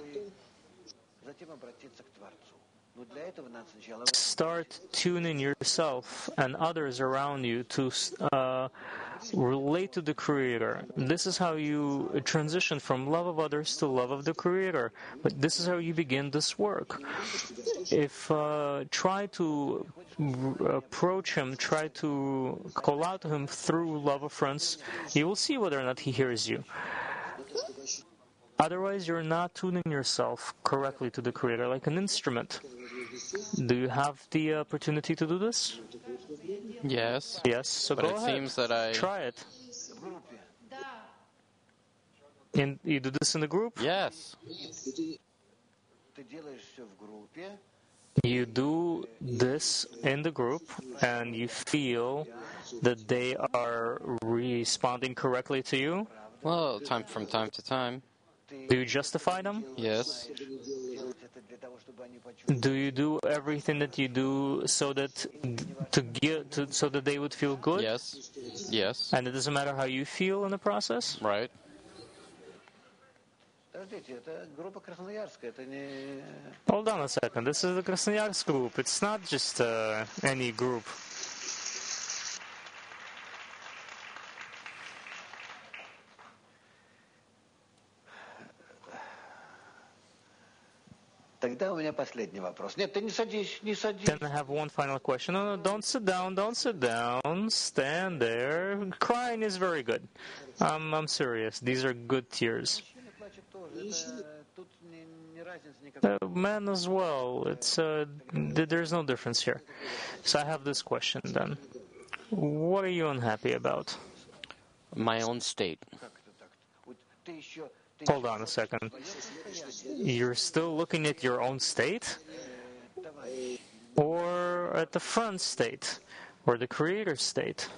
tuning yourself and others around you to relate to the Creator. This is how you transition from love of others to love of the Creator. But this is how you begin this work. If try to approach Him, try to call out to Him through love of friends, you will see whether or not He hears you. Otherwise, you're not tuning yourself correctly to the Creator like an instrument. Do you have the opportunity to do this? Yes. Yes, so but go it ahead. Seems that Try it. Да. And you do this in the group? Yes. You do this in the group, and you feel that they are responding correctly to you? Well, from time to time. Do you justify them? Yes. Do you do everything that you do so that so that they would feel good? Yes. Yes. And it doesn't matter how you feel in the process? Right. Подождите, это группа Красноярская, это не... Hold on a second. This is the Krasnoyarsk group. It's not just any group. Тогда у меня последний вопрос. Нет, ты не садись, не садись. Then I have one final question. No, no, don't sit down, don't sit down. Stand there. Crying is very good. I'm serious. These are good tears. Мужчина плачет тоже. Тут не разницы никакой. Men as well. There's no difference here. So I have this question then. What are you unhappy about? My own state. Как это так? Вот ты еще... Hold on a second. You're still looking at your own state? Or at the front state? Or the creator state?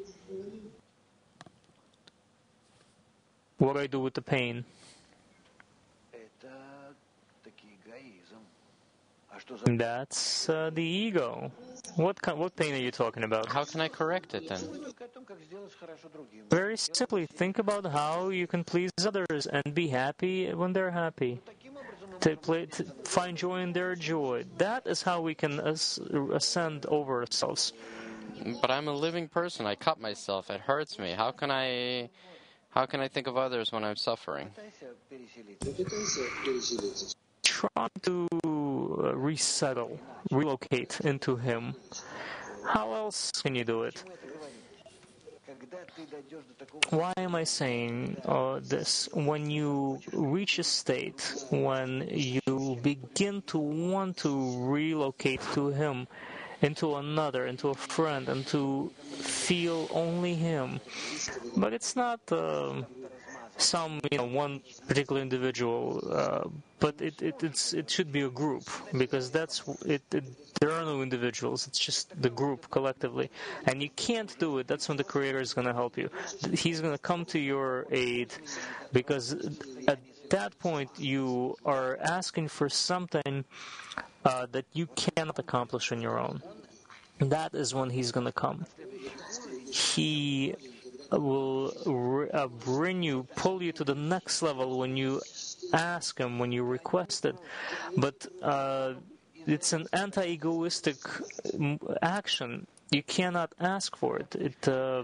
What do I do with the pain? Это таки эгоизм. А что за... That's the ego. What pain are you talking about? How can I correct it then? Только о том, как сделать хорошо другим. Very simply, think about how you can please others and be happy when they're happy. Таким образом мы To find joy in their joy. That is how we can ascend over ourselves. But I'm a living person. I cut myself. It hurts me. How can I think of others when I'm suffering? пытайся переселиться. Try to resettle, relocate into Him. How else can you do it? Когда ты дойдешь до такого... Why am I saying this? When you reach a state, when you begin to want to relocate to Him, into another, into a friend, and to feel only Him. But it's not one particular individual, but it should be a group, because there are no individuals. It's just the group collectively, and you can't do it. That's when the Creator is going to help you. He's going to come to your aid, because at that point you are asking for something that you cannot accomplish on your own. That is when He's going to come. He will pull you to the next level when you ask Him, when you request it. But it's an anti-egoistic action. You cannot ask for it.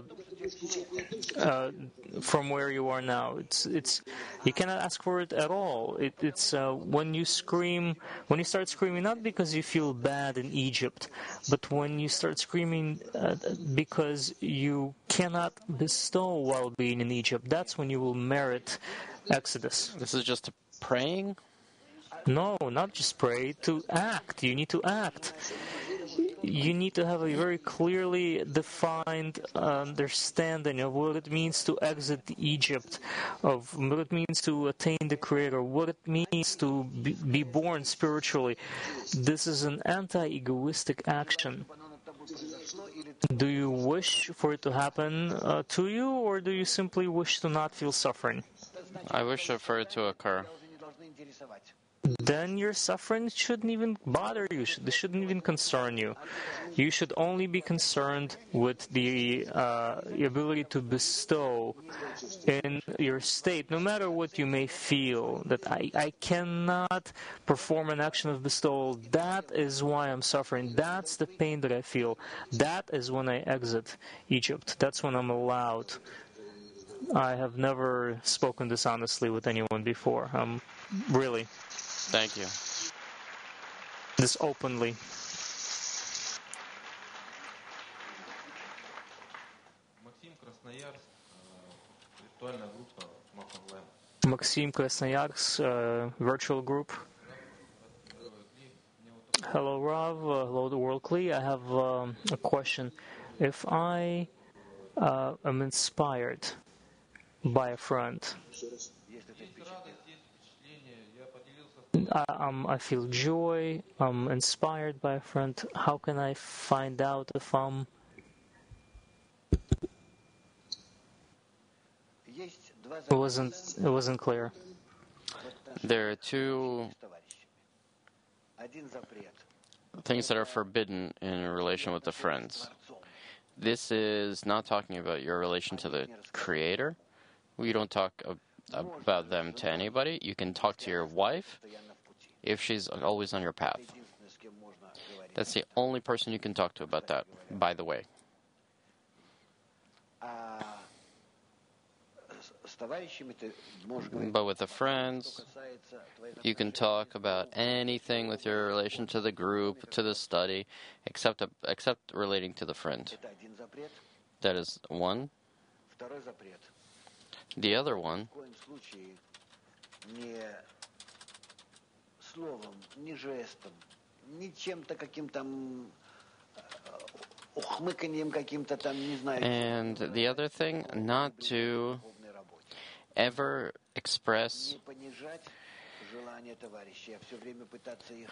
From where you are now, you cannot ask for it at all. It's when you start screaming, not because you feel bad in Egypt, but when you start screaming because you cannot bestow while being in Egypt. That's when you will merit Exodus. This is just praying? No, not just pray. To act. You need to act. You need to have a very clearly defined understanding of what it means to exit Egypt, of what it means to attain the Creator, what it means to be born spiritually. This is an anti-egoistic action. Do you wish for it to happen to you, or do you simply wish to not feel suffering? I wish for it to occur. Then your suffering shouldn't even bother you. They shouldn't even concern you. You should only be concerned with the ability to bestow in your state, no matter what you may feel, that I cannot perform an action of bestowal. That is why I'm suffering. That's the pain that I feel. That is when I exit Egypt. That's when I'm allowed. I have never spoken dishonestly with anyone before. Really. Thank you. This openly. Maxim Krasnoyarsk, virtual group. Hello, Rav. Hello, the World Kli. I have a question. If I am inspired by a friend, I feel joy, I'm inspired by a friend. How can I find out if I'm... It wasn't clear. There are two things that are forbidden in relation with the friends. This is not talking about your relation to the Creator. We don't talk about them to anybody. You can talk to your wife if she's always on your path. Единственное, с кем можно говорить. That's the only person you can talk to about that, by the way. А с товарищами ты можешь говорить, But with the что friends, касается твоих you can отношений. talk about anything with your relation to the group, to the study, except relating to the friend. Это один запрет. That is one. Второй запрет. The other one, Ни в коем случае не словом, ни жестом, ни чем-то каким-то ухмыканьем каким-то там, не знаю. and the other thing, not to духовной работе. ever express Не понижать желания товарищей, а все время пытаться их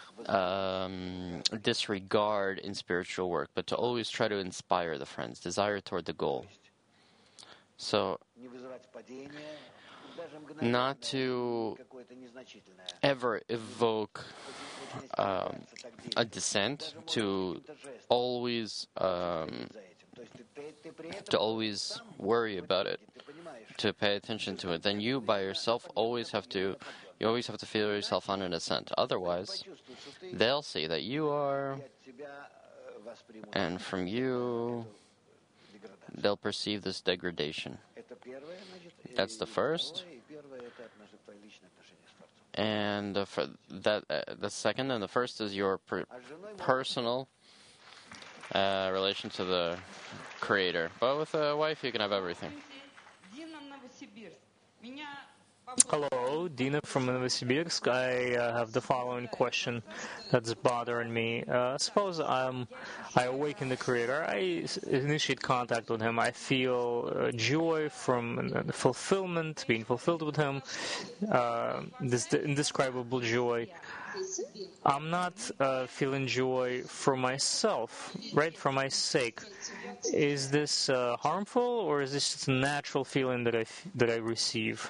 disregard in spiritual work, but to always try to inspire the friends, desire toward the goal. So, не вызывать падения, даже not to какое-то незначительное. ever evoke Очень a стараться descent, to always за этим. То есть ты при этом to always worry about it, ты понимаешь, to pay attention to it. Then you by yourself always have to feel yourself on an ascent. Otherwise, чувствуешь, что ты they'll see that you are, от тебя воспримут and from you деградацию. they'll perceive this degradation. Это первое, значит, That's the first. и первое это твои личные отношения с Творцом. And for that, the second and the first is your А с женой можно personal relation to the Creator. But with a wife, you can have everything. Дина, Новосибирск. Меня Hello, Dina from Novosibirsk. I have the following question that's bothering me. Suppose I awaken the Creator. I initiate contact with Him. I feel joy from fulfillment, being fulfilled with Him, this indescribable joy. I'm not feeling joy for myself, right? For my sake. Is this harmful, or is this just a natural feeling that I receive?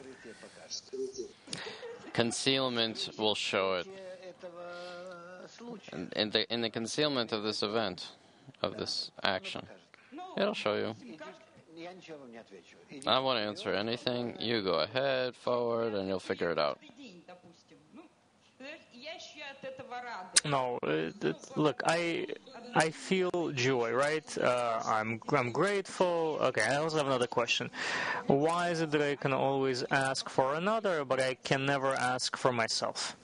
Concealment will show it. этого случая. In the concealment of this event, of this action, it'll show you. Я ничего вам не отвечу. I won't answer anything. You go ahead, forward, and you'll figure it out. день, допустим. Ну, я еще от этого рада. No, look, I feel joy, right? I'm grateful. Okay, I also have another question. Why is it that I can always ask for another, but I can never ask for myself?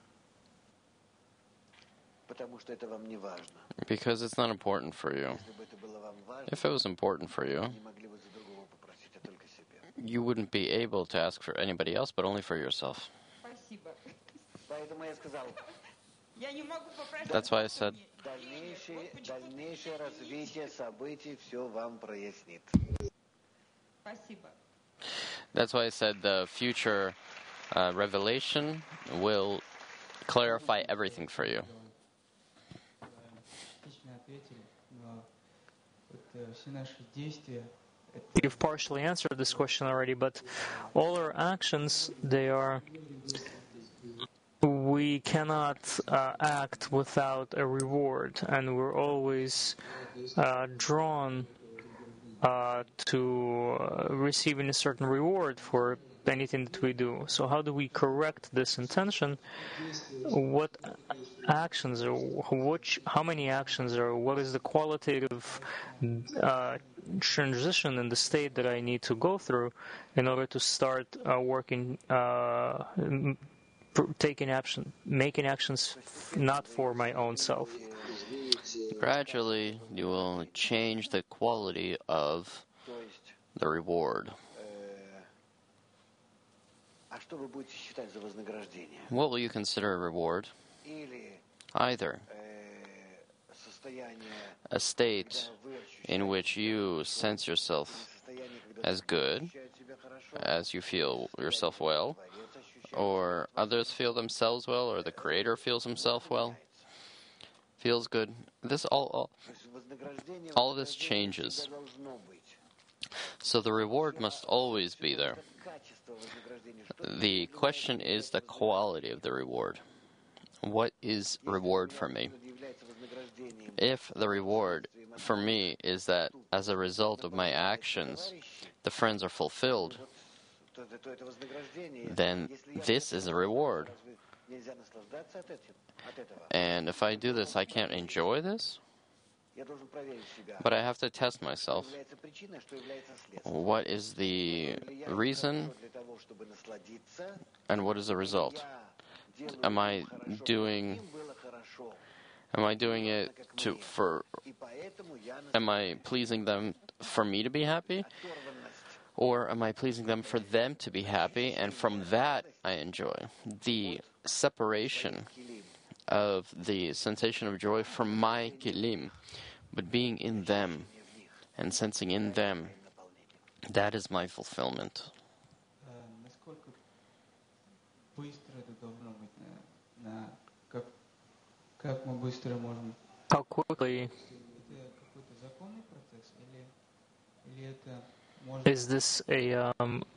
Потому что это вам не важно. Because it's not important for you. Если бы это было вам важно, If it was important for you, не могли бы за другого попросить, а только себе. you wouldn't be able to ask for anybody else, but only for yourself. Спасибо. Поэтому я сказал, Я не могу попросить. That's why I said, дальнейшее развитие событий все вам прояснит. Спасибо. that's why I said the future revelation will clarify everything for you. Частично ответили, но вот все наши действия You've partially answered this question already, but all our actions, we cannot act without a reward, and we're always drawn to receiving a certain reward for anything that we do. So how do we correct this intention? What actions how many actions what is the qualitative transition in the state that I need to go through in order to start working, making actions not for my own self? Gradually, you will change the quality of То есть, the reward. а что вы будете считать за вознаграждение? What will you consider a reward? Или Either состояние, a state когда вы in which you sense yourself состояние, когда as good, ощущаете себя хорошо, as you feel yourself well, Творец ощущает, or others feel themselves well, or the Creator feels himself well, feels good. This то есть вознаграждение all this changes. всегда должно быть. So the reward must always be there. Качество вознаграждения, что The question is the quality of the reward. What is reward for me? является вознаграждением If the reward for me is that as a result of my actions, the friends are fulfilled, это вознаграждение. then this is a reward. Разве нельзя наслаждаться от этого? And if I do this, I can't enjoy this? Я должен проверить себя. But I have to test myself. Что является причиной, что является следствием. What is the reason Для того, чтобы насладиться, and what is the result? я делаю Am I хорошо. doing Им было хорошо. it to for И поэтому я am I pleasing them for me to be happy? оторванность. Or am I pleasing them for them to be happy? And from that I enjoy. The separation of the sensation of joy from my kilim, but being in them and sensing in them, that is my fulfillment. Насколько быстро это должно быть? Как мы быстро можем? How quickly Это какой-то законный процесс или это может is this a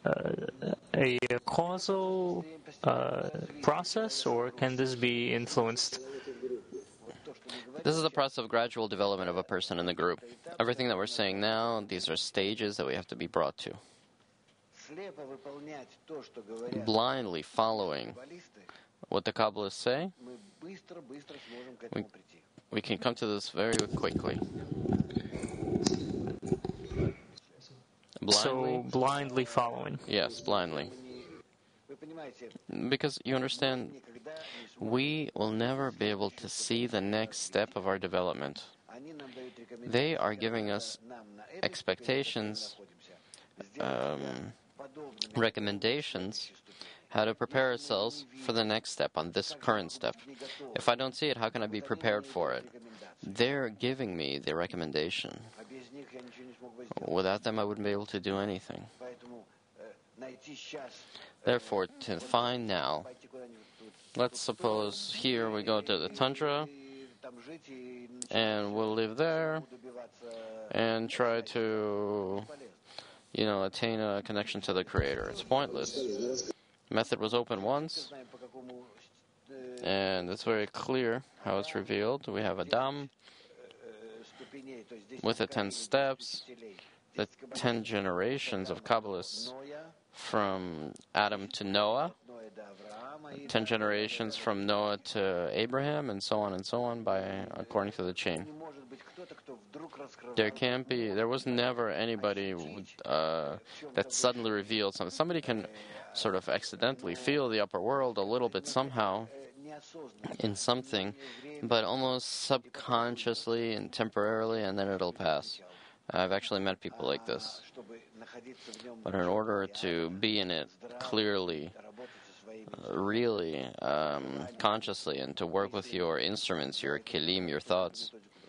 causal process, or can this be influenced? This is the process of gradual development of a person in the group. Everything that we're saying now, these are stages that we have to be brought to. Слепо выполнять то, что говорят Blindly following каббалисты, what the Kabbalists say, мы быстро сможем к этому прийти. we can come to this very quickly. So blindly following. Yes, blindly. Вы понимаете, Because you understand, никогда не we will never be able to see the next step of our development. Они нам дают рекомендации. They are giving us Нам на этой expectations, ступени, где мы находимся, подобными recommendations, how to prepare ourselves for the next step, on this current step. If I don't see it, how can I be prepared for it? They're giving me the recommendation. а без них я ничего не смог бы сделать. Without them, I wouldn't be able to do anything. Поэтому найти сейчас, Therefore, to find now, пойти куда-нибудь тут, let's suppose here we go to the tundra и там жить и and we'll live there добиваться and try to, полезного. attain a connection to the Creator. It's pointless. The method was open once, Знаем, по какому and it's very clear how it's revealed. We have Adam ступеней, то есть 10 with the 10 steps, поколений. the 10 generations of Kabbalists Ноя, from Adam to Noah, Ноя до Авраама и 10 generations from Noah to Abraham, and so on by according to the chain. не может быть кто-то, кто вдруг раскрывает. There was never anybody that suddenly revealed something. Somebody can sort of accidentally feel the upper world a little bit somehow Неосознанно. in something, but almost subconsciously and temporarily, and then it'll pass. I've actually met people like this. Чтобы находиться в нем, But in order to be in it clearly, работать со своими really consciously, and to work with your instruments, your kilim, your thoughts,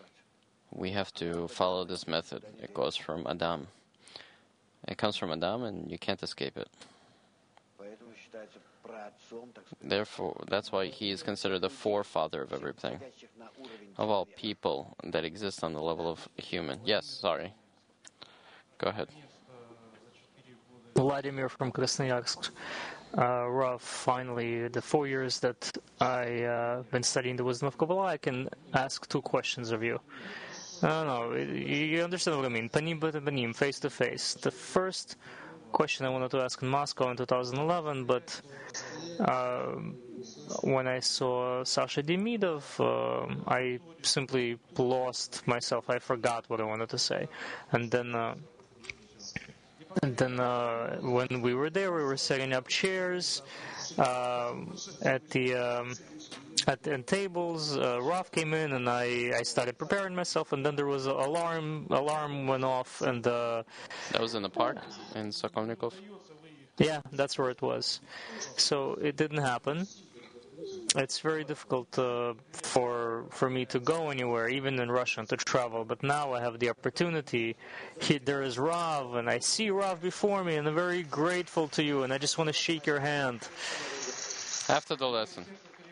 we have to follow this method. It goes from Adam. It comes from Adam, and you can't escape it. Поэтому считается праотцом, так сказать, Therefore, that's why he is considered the forefather of everything, ходящих на уровень of all people that exist on the level of human. Yes, sorry. Go ahead. Vladimir from Krasnoyarsk. Rav, finally, the 4 years that I've been studying the wisdom of Kabbalah, I can ask 2 questions of you. No, you understand what I mean. Panim panim, face to face. The first question I wanted to ask in Moscow in 2011, but when I saw Sasha Demidov, I simply lost myself. I forgot what I wanted to say. And then when we were there, we were setting up chairs at the tables. Rav came in, and I started preparing myself, and then there was an alarm went off, and That was in the park in Sokolnikov. yeah, that's where it was. So it didn't happen. It's very difficult for me to go anywhere, even in Russia, and to travel. But now I have the opportunity. There is Rav, and I see Rav before me, and I'm very grateful to you, and I just want to shake your hand. After the lesson.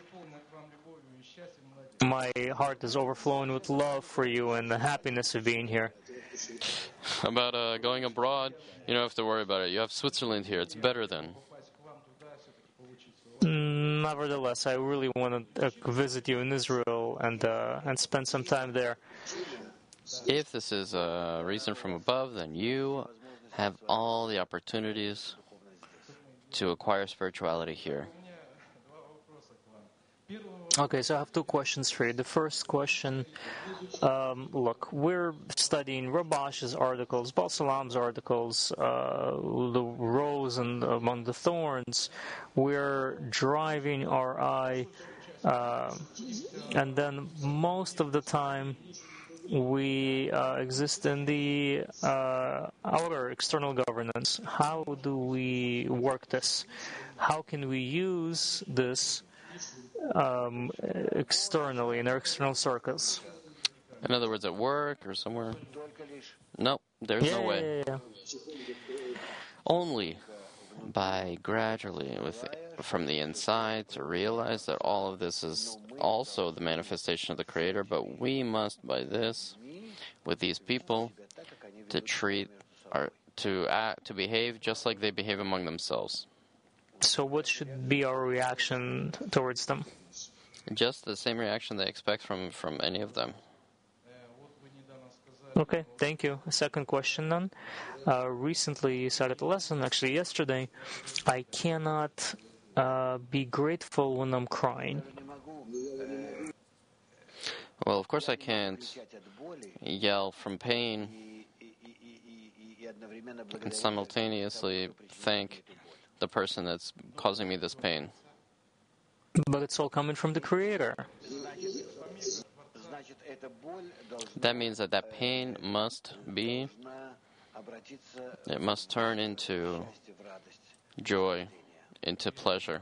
My heart is overflowing with love for you and the happiness of being here. About going abroad, you don't have to worry about it. You have Switzerland here. It's better than. Nevertheless, I really want to visit you in Israel and spend some time there. If this is a reason from above, then you have all the opportunities to acquire spirituality here. Okay, so I have two questions for you. The first question, look, we're studying Rabash's articles, Baal Salam's articles, the rose and among the thorns. We're driving our eye, and then most of the time we exist in the outer external governance. How do we work this? How can we use this externally in our external circles? In other words, at work or somewhere? No, there's no way. Yeah. Only by gradually, from the inside, to realize that all of this is also the manifestation of the Creator, but we must, by this, with these people, to treat to behave just like they behave among themselves. So what should be our reaction towards them? Just the same reaction they expect from any of them. Okay, thank you. Second question then. Recently you said at the lesson, actually yesterday, I cannot be grateful when I'm crying. Well, of course I can't yell from pain and simultaneously thank the person that's causing me this pain. But it's all coming from the Creator. That means that pain must turn into joy, into pleasure.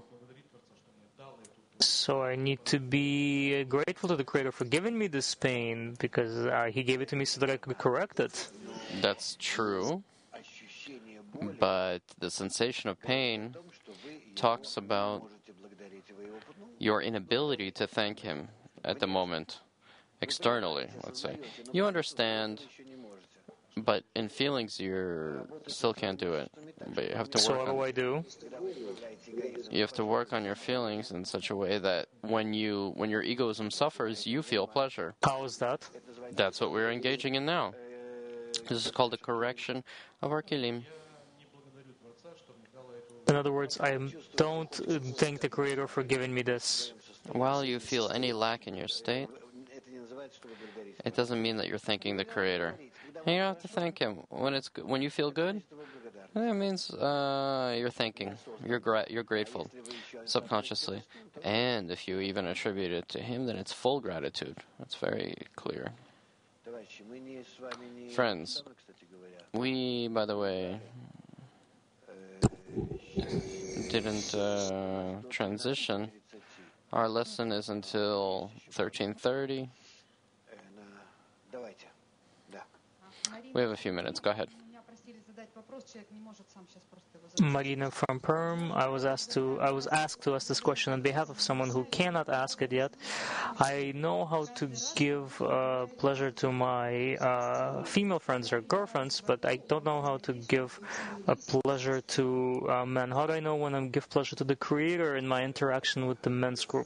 So I need to be grateful to the Creator for giving me this pain, because He gave it to me so that I could correct it. That's true, but the sensation of pain talks about your inability to thank Him at the moment, externally, let's say. You understand, but in feelings you still can't do it. But you have to work. So what do I do? You have to work on your feelings in such a way that when your egoism suffers, you feel pleasure. How is that? That's what we're engaging in now. This is called the correction of our kilim. In other words, I don't thank the Creator for giving me this. While you feel any lack in your state, it doesn't mean that you're thanking the Creator. And you don't have to thank Him. When you feel good, that means you're thanking. You're grateful, subconsciously. And if you even attribute it to Him, then it's full gratitude. That's very clear. Friends, we, by the way, didn't transition. Our lesson is until 13:30. We have a few minutes. Go ahead. Marina from Perm, I was asked to ask this question on behalf of someone who cannot ask it yet. I know how to give pleasure to my female friends or girlfriends, but I don't know how to give a pleasure to men. How do I know when I give pleasure to the Creator in my interaction with the men's group?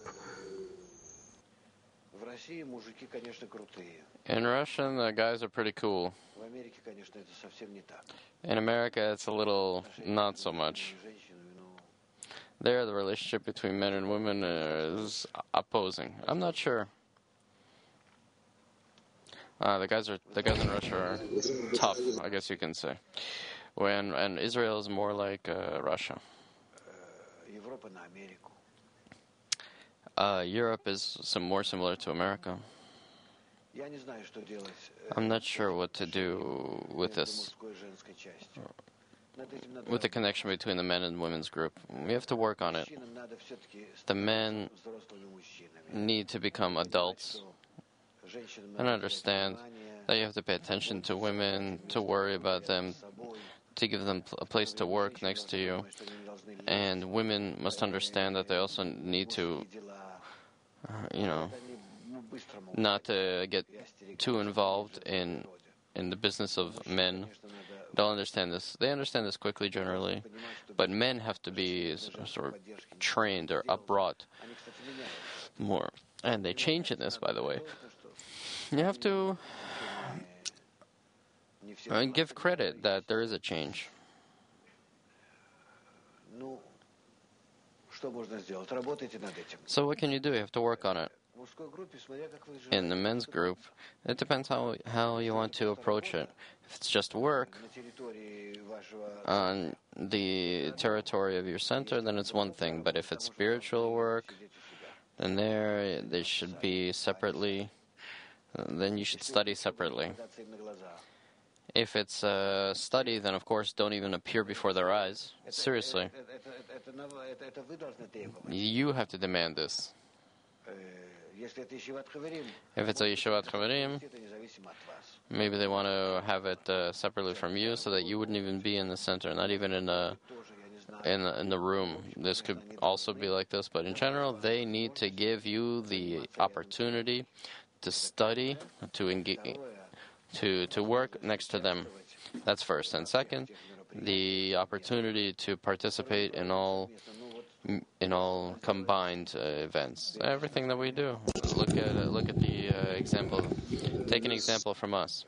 In Russian, the guys are pretty cool. In America, it's a little not so much. There, the relationship between men and women is opposing. I'm not sure. The guys in Russia are tough, I guess you can say. And Israel is more like Russia. Europe is more similar to America. I'm not sure what to do with this, with the connection between the men and women's group. We have to work on it. The men need to become adults and understand that you have to pay attention to women, to worry about them, to give them a place to work next to you. And women must understand that they also need to, not to get too involved in the business of men. They'll understand this. They understand this quickly generally, but men have to be sort of trained or upbrought more. And they change in this, by the way. You have to give credit that there is a change. Что можно сделать? Работайте над этим. So what can you do? You have to work on it. В мужской группе, смотря как вы In the men's group, it depends how you want to approach it. If it's just work на территории вашего on the territory of your center, then it's one thing. But if it's spiritual work, then they should be separately. Then you should study separately. даться им на глаза. If it's a study, then of course don't even appear before their eyes. Seriously, Это вы должны требовать. you have to demand this. Если это Ешиват Хаверим, If it's a Yeshivat Chaverim, это независимо от вас. maybe they want to have it separately from you, so that you wouldn't even be in the center, not even in Тоже я не знаю. in the room. This could also be like this, but in general, they need to give you the opportunity to study, to engage, to work next to them. That's first. And second, the opportunity to participate in all combined events. Everything that we do. Look at the example. Take an example from us.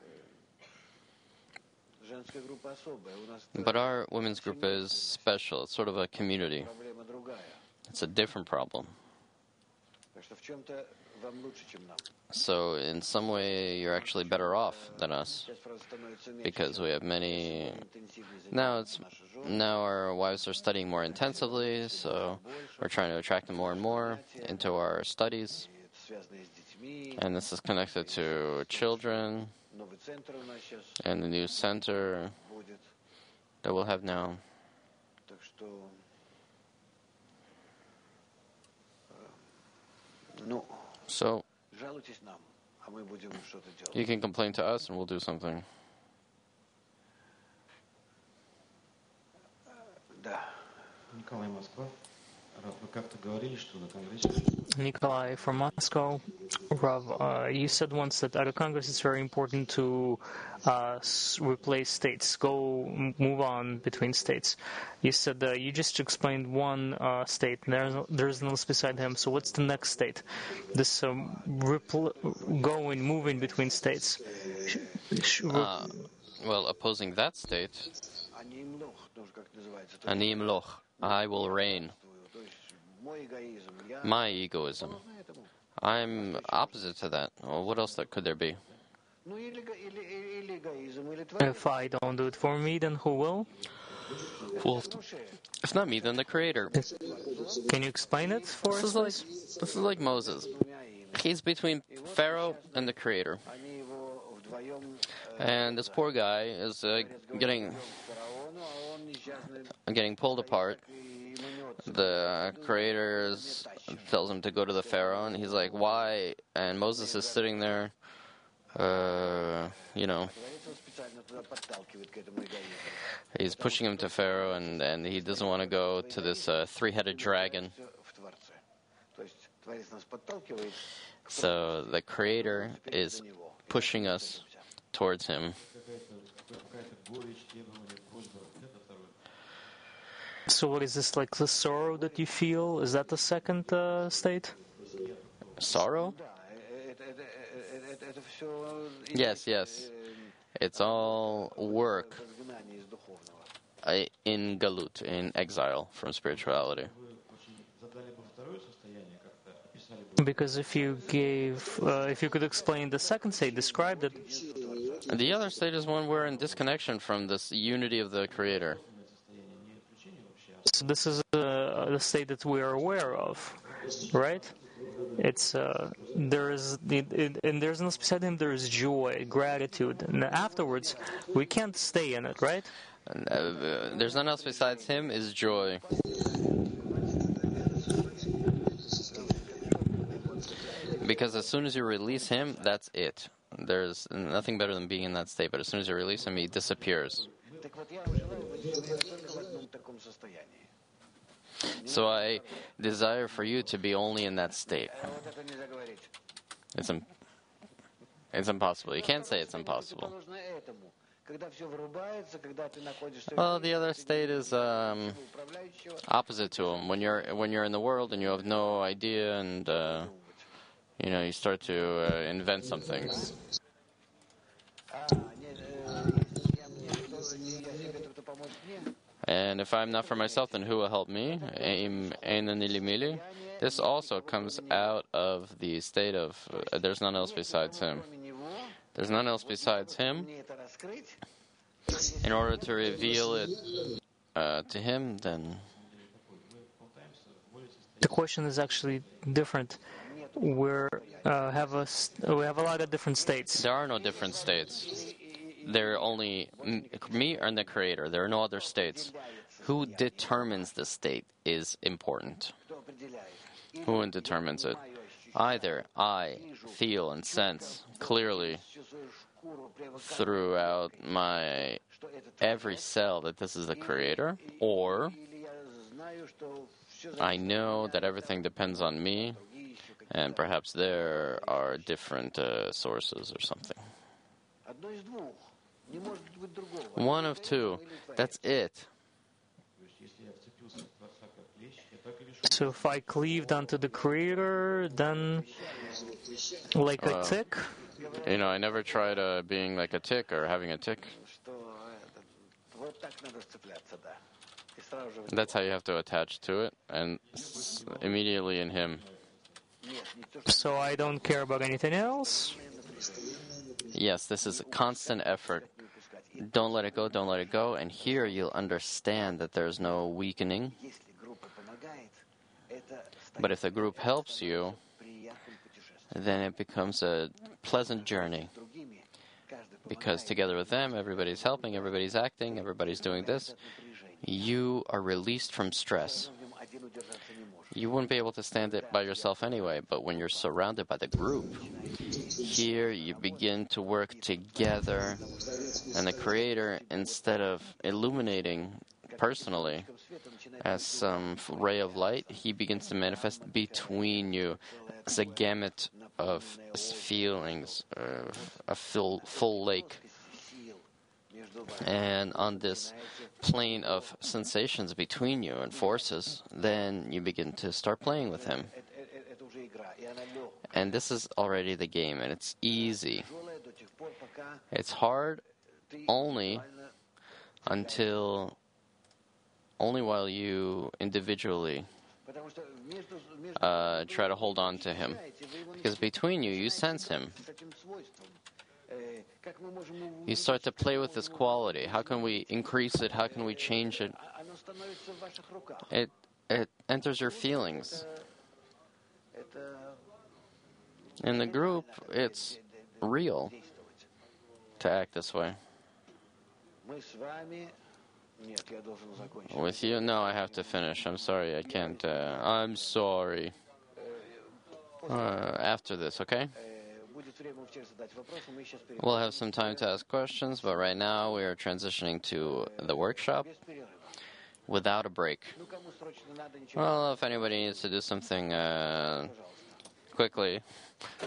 Женская группа особая. У нас But our women's group is special. It's sort of a community. проблема другая. It's a different problem. Так что в чем-то вам лучше, чем нам. So in some way, you're actually better off than us, Сейчас, правда, становится меньше. because we have many. Интенсивнее Now занимаются наши жены. now our wives are studying more intensively, so we're trying to attract them more and more into our studies, И это связано и с детьми. and this is connected to children Новый центр у нас сейчас and the new center будет. that we'll have now. Так что, ну, So жалуйтесь нам, а мы будем что-то делать. you can complain to us, and we'll do something. Да. Николай, Москва. Раб, вы как-то говорили, что на Конгрессе Nikolai from Moscow. Rav, you said once that at a Congress it's very important to replace states, move on between states. You said you just explained one state, and there's no beside him, so what's the next state? This moving between states. Well, opposing that state, Они им лох, тоже как называется. То есть, Anim Loch, I will reign. то есть мой эгоизм, я My egoism. должна этому. I'm opposite to that. Well, what else could there be? Ну или эгоизм, или твоя If I don't do it for me, then who will? Well, if not me, then the Creator. Can you explain it for This us? is like Moses. He's between Pharaoh and the Creator. Они его вдвоем And this poor guy is getting фараону, а он несчастный getting pulled apart. и мнется. The Creator tells him to go to the Pharaoh, and he's like, "Why?" And Moses is sitting there, you know, Говорится, он специально туда подталкивает к этому эгоизму. he's pushing him to Pharaoh, and he doesn't want to go to this three-headed dragon. Всё в Творце. То есть Творец нас подталкивает So the Creator is pushing us towards Him. какая-то горечь, требование, просьба. Это второе. So what is this, like the sorrow that you feel? Is that the second state? Sorrow? Да, это все Yes, yes. It's all work изгнание из духовного. in galut, in exile from spirituality. Вы очень задали бы второе состояние, как-то описали бы. Because if you could explain the second state, describe it. And the other state is when we're in disconnection from this unity of the Creator. Состояние не исключение вообще, а So this is the state that we are aware of, right? It's and there's no beside him. There is joy, gratitude, and afterwards we can't stay in it, right? And, there's none else besides Him is joy. Because as soon as you release Him, that's it. There's nothing better than being in that state. But as soon as you release Him, He disappears. Так вот, я желаю быть только в одном таком состоянии. So I desire for you to be only in that state. А вот это нельзя говорить. It's impossible. You can't say it's impossible. Положено этому. Когда все вырубается, когда ты находишься Well, the other state is управляющего, opposite to him. When you're in the world and you have no idea, and you start to invent some things. если я себе кто-то помочь мне, And if I'm not for myself, then who will help me? This also comes out of the state of there's none else besides him. There's none else besides him. In order to reveal it to him, then The question is actually different. We have a lot of different states. there are no different states. There are only me and the Creator. There are no other states. Who determines the state is important. Who determines it? Either I feel and sense clearly throughout my every cell that this is the Creator, or I know that everything depends on me, and perhaps there are different sources or something. One of two. That's it. So if I cleaved onto the Creator, then like a tick? I never tried being like a tick or having a tick. That's how you have to attach to it, and immediately in him. So I don't care about anything else? Yes, this is a constant effort. Don't let it go, don't let it go, and here you'll understand that there's no weakening. But if the group helps you, then it becomes a pleasant journey. Because together with them, everybody's helping, everybody's acting, everybody's doing this. You are released from stress. You wouldn't be able to stand it by yourself anyway, but when you're surrounded by the group, here you begin to work together, and the Creator, instead of illuminating personally as some ray of light, he begins to manifest between you as a gamut of feelings, a full lake. And on this plane of sensations between you and forces, then you begin to start playing with him. And this is already the game, and it's easy. It's hard only while you individually try to hold on to him. Because between you, you sense him. You start to play with this quality. How can we increase it? How can we change it? It enters your feelings. In the group, it's real to act this way. With you? No, I have to finish. I'm sorry, I can't. I'm sorry. After this, okay? We'll have some time to ask questions, but right now we are transitioning to the workshop without a break. Well, if anybody needs to do something quickly,